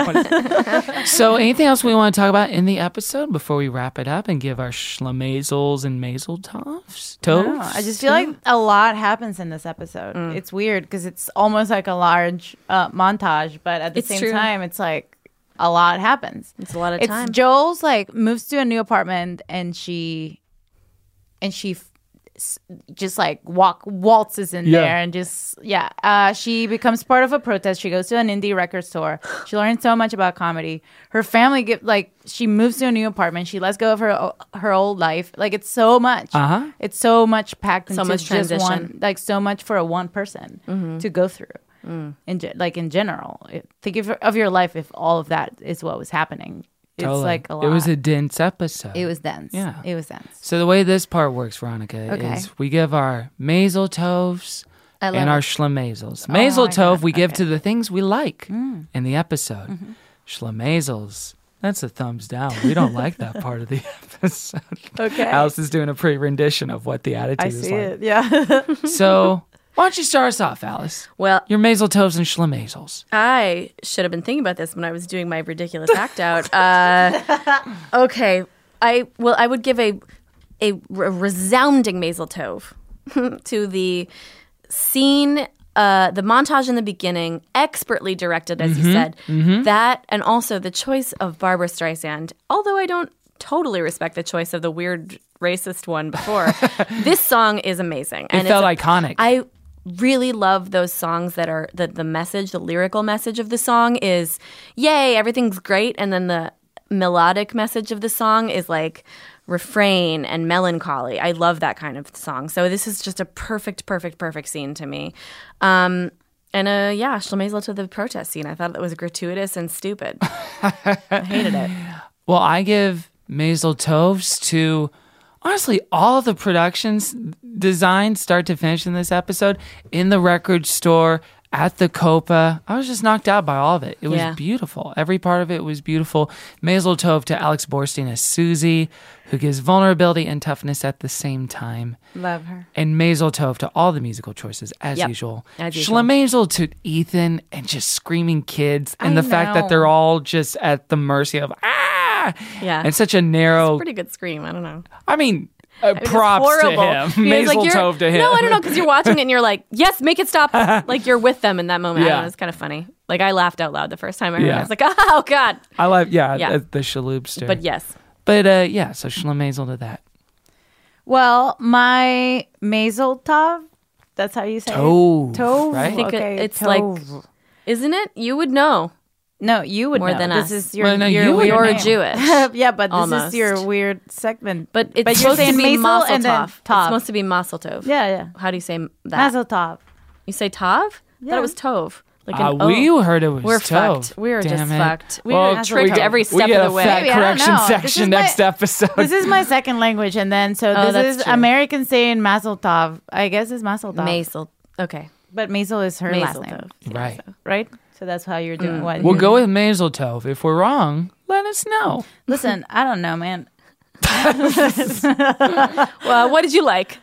So, anything else we want to talk about in the episode before we wrap it up and give our schlamazels and mazel toffs? I don't know. Toast? I just feel like a lot happens in this episode. Mm. It's weird because it's almost like a large uh, montage, but at the It's same true. time, it's like a lot happens. It's a lot of It's time. Joel's like moves to a new apartment and she and she f- s- just like walk waltzes in Yeah. there and just yeah. Uh, she becomes part of a protest. She goes to an indie record store. She learns so much about comedy. Her family get like she moves to a new apartment. She lets go of her o- her old life. Like it's so much. Uh-huh. It's so much packed So into much just transition. one. Like so much for a one person Mhm. to go through. Mm. In ge- like in general, It- think of, of your life if all of that is what was happening. It's Totally. like a lot. It was a dense episode. It was dense. Yeah. It was dense. So the way this part works, Veronica, Okay. is we give our mazel tovs I love and our it. schlemazels. Oh Mazel my tov God. we give Okay. to the things we like Mm. in the episode. Mhm. Schlemazels, that's a thumbs down. We don't like that part of the episode. Okay. Alice is doing a pre-rendition of what the attitude I is see like. it. Yeah. So why don't you start us off, Alice? Well, your mazel tovs and schlemazels. I should have been thinking about this when I was doing my ridiculous act out. Uh, okay, I well, I would give a a re- resounding mazel tov to the scene, uh, the montage in the beginning, expertly directed, as you Mhm, said. mhm. That and also the choice of Barbara Streisand. Although I don't totally respect the choice of the weird racist one before, this song is amazing. It felt iconic. I really love those songs that are the the message, the lyrical message of the song is yay, everything's great, and then the melodic message of the song is like refrain and melancholy. I love that kind of song. So this is just a perfect, perfect, perfect scene to me. Um, and uh, yeah, Schlemazel to the protest scene. I thought that was gratuitous and stupid. I hated it. Well, I give mazel tovs to honestly all of the productions designed start to finish in this episode in the record store, at the Copa. I was just knocked out by all of it. It was Yeah. beautiful. Every part of it was beautiful. Mazel tov to Alex Borstein as Susie, who gives vulnerability and toughness at the same time. Love her. And mazel tov to all the musical choices, as Yep, usual. as usual. Schlemazel to Ethan and just screaming kids and I the fact that know. they're all just at the mercy of, ah! Yeah. And such a narrow... It's a pretty good scream. I don't know. I mean, uh, I mean, it's props to horrible. him. Yeah, it's Mazel like you're- tov to him. No, I don't know, because you're watching it and you're like, yes, make it stop. Like you're with them in that moment. I Yeah. don't know, it's kind of funny. Like I laughed out loud the first time I heard it. Yeah. I was like, oh, God. I love, yeah, Yeah. The, the shaloopster. But yes. But uh, yeah, so Schlemazel to that. Well, my mazel tov. That's how you say Tov, it. Tov. right? I think it- Okay, it's tov. like, isn't it? You would know. No, you would More know. than this us. is your, Well, no, your you would weird You're name. Jewish. Yeah, but this Almost. is your weird segment. But it's But you're supposed to saying be mazel mazel and then tov. It's tov. supposed to be mazel tov. Yeah, yeah. How do you say that? Mazel tov. You say tav? I thought Yeah. it was tov. Like Uh, an O. we heard it was We're tov. fucked. We are Damn just it. fucked. We Well, were tricked we- every we step get of a the way. fat Maybe, I don't correction know. This section is my- next episode. This is my second language, and then so Oh, this that's is true. American saying mazel tov. I guess it's mazel tov. Mazel. Okay. But mazel is her last Mazel name, tov. Right. right? So that's how you're doing. Mm. What We'll you- go with Mazel Tov. If we're wrong, let us know. Listen, I don't know, man. Well, what did you like?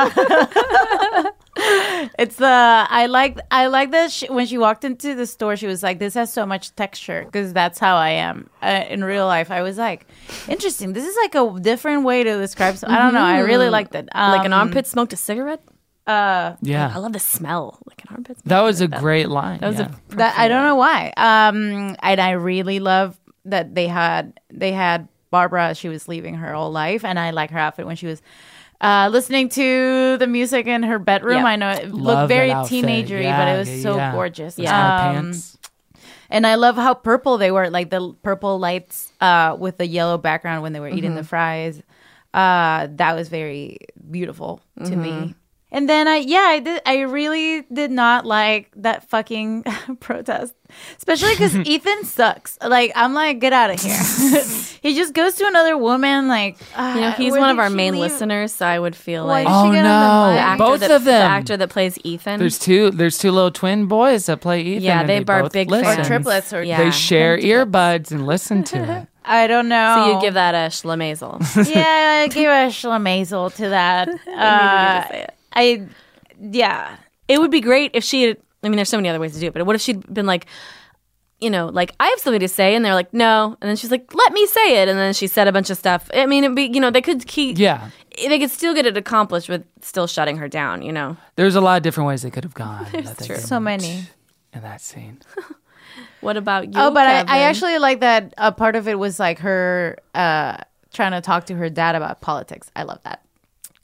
It's the I like I like that she, when she walked into the store, she was like, "This has so much texture," because that's how I am uh, in real life. I was like, "Interesting. This is like a different way to describe." So I don't know. I really liked it. Um, like an armpit smoked a cigarette? Uh, Yeah. I love the smell. Like an armpit smell. That was a great line. That was yeah. a that I don't know why. Um, and I really love that they had they had Barbara. She was leaving her whole life, and I like her outfit when she was. Uh, listening to the music in her bedroom. Yeah. I know it Love looked very that outfit. teenagery, Yeah, but it was yeah, so yeah. gorgeous. Those Um, high pants. And I love how purple they were, like the purple lights uh, with the yellow background when they were eating Mhm. the fries. Uh, that was very beautiful to Mhm. me. And then I, yeah, I did. I really did not like that fucking protest, especially because Ethan sucks. Like, I'm like, get out of here. He just goes to another woman. Like, uh, You know, he's where one did of our she main leave? listeners, so I would feel Why like did she Oh get on the no! mic? the actor Both that, of them. the actor that plays Ethan. There's two. There's two little twin boys that play Ethan. Yeah, and they they are both big listen. fans. Or triplets, or Yeah. They share earbuds and listen to it. I don't know. So you give that a schlemazel. Yeah, I give a schlemazel to that. I needed you Uh, to say it. I, yeah. It would be great if she had, I mean, there's so many other ways to do it, but what if she'd been like, you know, like, I have something to say, and they're like, no. And then she's like, let me say it. And then she said a bunch of stuff. I mean, it'd be, you know, they could keep, Yeah. they could still get it accomplished with still shutting her down, you know? There's a lot of different ways they could have gone. There's that they true. didn't So many. in that scene. What about you? Oh, but I, I Kevin? actually like that a part of it was like her uh, trying to talk to her dad about politics. I love that.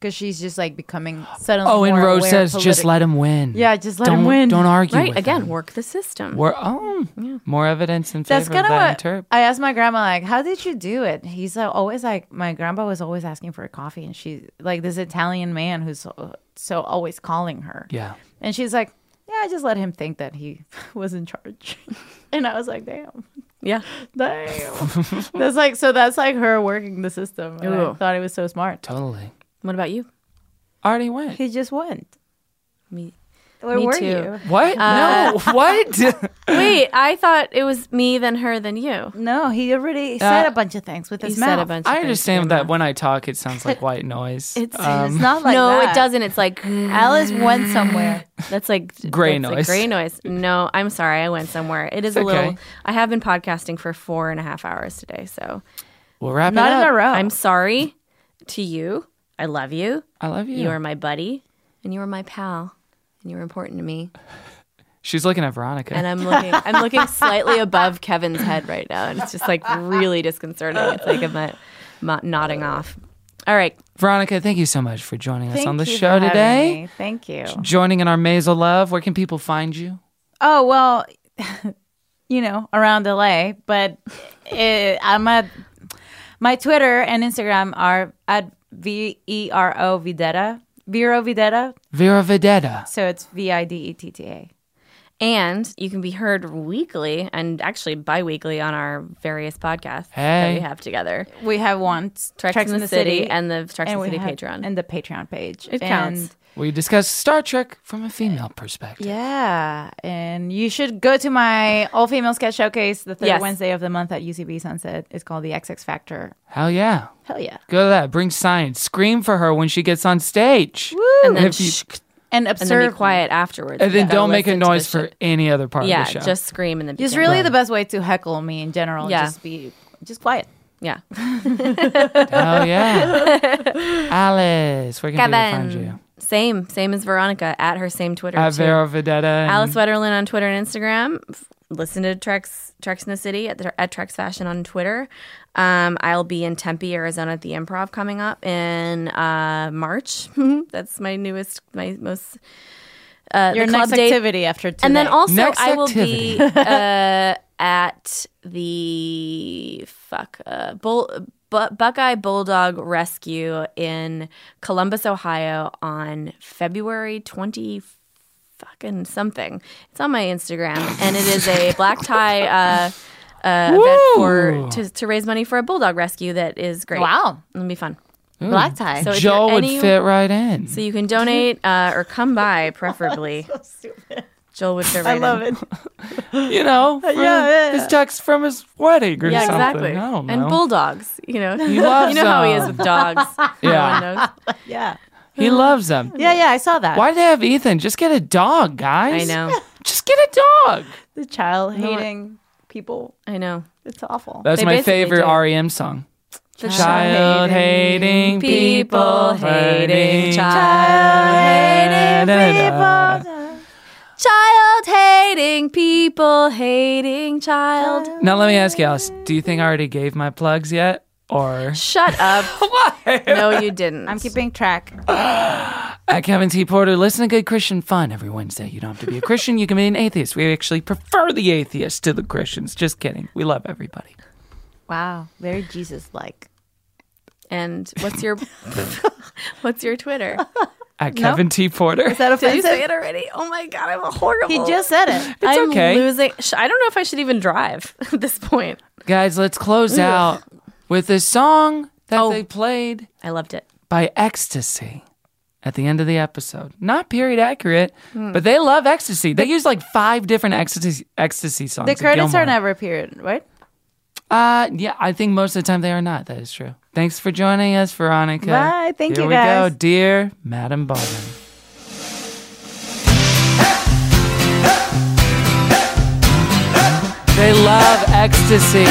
because she's just like becoming suddenly. Oh, and more Rose aware says, politic- just let him win. Yeah, just let don't, him win. Don't argue Right, with again, him. work the system. We're, oh, yeah. More evidence in That's favor of kind of that what interp. I asked my grandma, like, how did you do it? He's uh, always like, my grandpa was always asking for a coffee, and she like this Italian man who's so, so always calling her. Yeah. And she's like, yeah, I just let him think that he was in charge. And I was like, damn. Yeah. Damn. That's like, so that's like her working the system. And I Ooh. thought it was so smart. Totally. What about you? Already went. He just went. Me. Where Me were too. you? What? Uh, no. What? Wait, I thought it was me, then her, then you. No, he already said Uh, a bunch of things with his He mouth. said a bunch of I things understand with that your when I talk, it sounds like white noise. It's- Um, It's not like no, that. it doesn't. It's like Alice went somewhere. That's like Gray that's like noise. gray noise. No, I'm sorry. I went somewhere. It is It's a little. okay. I have been podcasting for four and a half hours today, so We'll wrap Not it in up. a row. I'm sorry to you. I love you. I love you. You are my buddy, and you are my pal, and you're important to me. She's looking at Veronica. And I'm looking. I'm looking slightly above Kevin's head right now, and it's just like really disconcerting. It's like I'm uh, mo- nodding off. All right, Veronica, thank you so much for joining us Thank on the you show for having today. me. Thank you. Joining in our maze of love. Where can people find you? Oh, well, you know, around L A, but it, I'm at my Twitter and Instagram are at V E R O Videtta. Vero Videtta. Vera Vedetta. So it's V I D E T T A. and you can be heard weekly and actually bi-weekly on our various podcasts that Hey. we have together. We have one, Treks, in the, City, and the Treks in the we City have- Patreon. And the Patreon page. It And- counts. We discuss Star Trek from a female perspective. Yeah, and you should go to my all-female sketch showcase the third Yes. Wednesday of the month at U C B Sunset. It's called the X X Factor. Hell yeah. Hell yeah. Go to that. Bring science. Scream for her when she gets on stage. And then if you- shh, And and then observe. be quiet afterwards. And then Gotta don't make a listen to the noise for shit. any other part Yeah, of the show. just scream in the It's beginning. really the best way to heckle me in general. Yeah. Just be, just quiet. Yeah. Hell yeah. Alice, where can people find you? Same, same as Veronica at her same Twitter. At too. Vera Vedetta. and- Alice Wetterlin on Twitter and Instagram. F- Listen to Treks Treks in the City at, the, at Treks Fashion on Twitter. Um, I'll be in Tempe, Arizona at the Improv coming up in uh, March. That's my newest, my most. Uh, Your the club next date. activity after today. And then also, Next I will activity. be uh, at the fuck uh, Bull, Bu- Buckeye Bulldog Rescue in Columbus, Ohio, on February twenty fucking something. It's on my Instagram, and it is a black tie uh, uh, event for to, to raise money for a bulldog rescue. That is great. Wow. It'll be fun. Ooh. Black tie. So if Joe you're would any- fit right in. So you can donate uh, or come by, preferably. so stupid. Joel would fit I right love in. it. you know, from Yeah, yeah, his yeah. text from his wedding or Yeah, something. exactly. I don't know. And bulldogs, you know. He loves you know how he is them. with dogs. Yeah. No one knows. Yeah. He loves them. Yeah, yeah, I saw that. Why do they have Ethan? Just get a dog, guys. I know. Just get a dog. The child hating people. I know. It's awful. That's They my basically favorite do. R E M song. The Child hating people, hating child hating people. Child hating people, hating child. Now let me ask you, Alice. Do you think I already gave my plugs yet, or Shut up. No, you didn't. I'm keeping track. at Kevin T. Porter? Listen to good Christian fun every Wednesday. You don't have to be a Christian. You can be an atheist. We actually prefer the atheists to the Christians. Just kidding. We love everybody. Wow. Very Jesus-like. And what's your what's your Twitter? At Kevin T. Porter. Is that Did you offensive? say it already? Oh my god, I'm a horrible. He just said it. It's I'm okay. losing. sh- I don't know if I should even drive at this point. Guys, let's close out with a song that Oh. they played I loved it. by Ecstasy at the end of the episode. Not period accurate, but they love Ecstasy. They use like five different Ecstasy ecstasy songs. The at credits Gilmore. are never period, right? Uh, yeah, I think most of the time they are not. That is true. Thanks for joining us, Veronica. Bye. Thank Here you, we guys. go, dear Madam Baldwin. They love Ecstasy.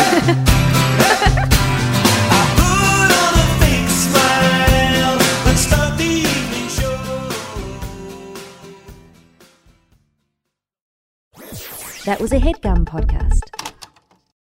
That was a HeadGum podcast.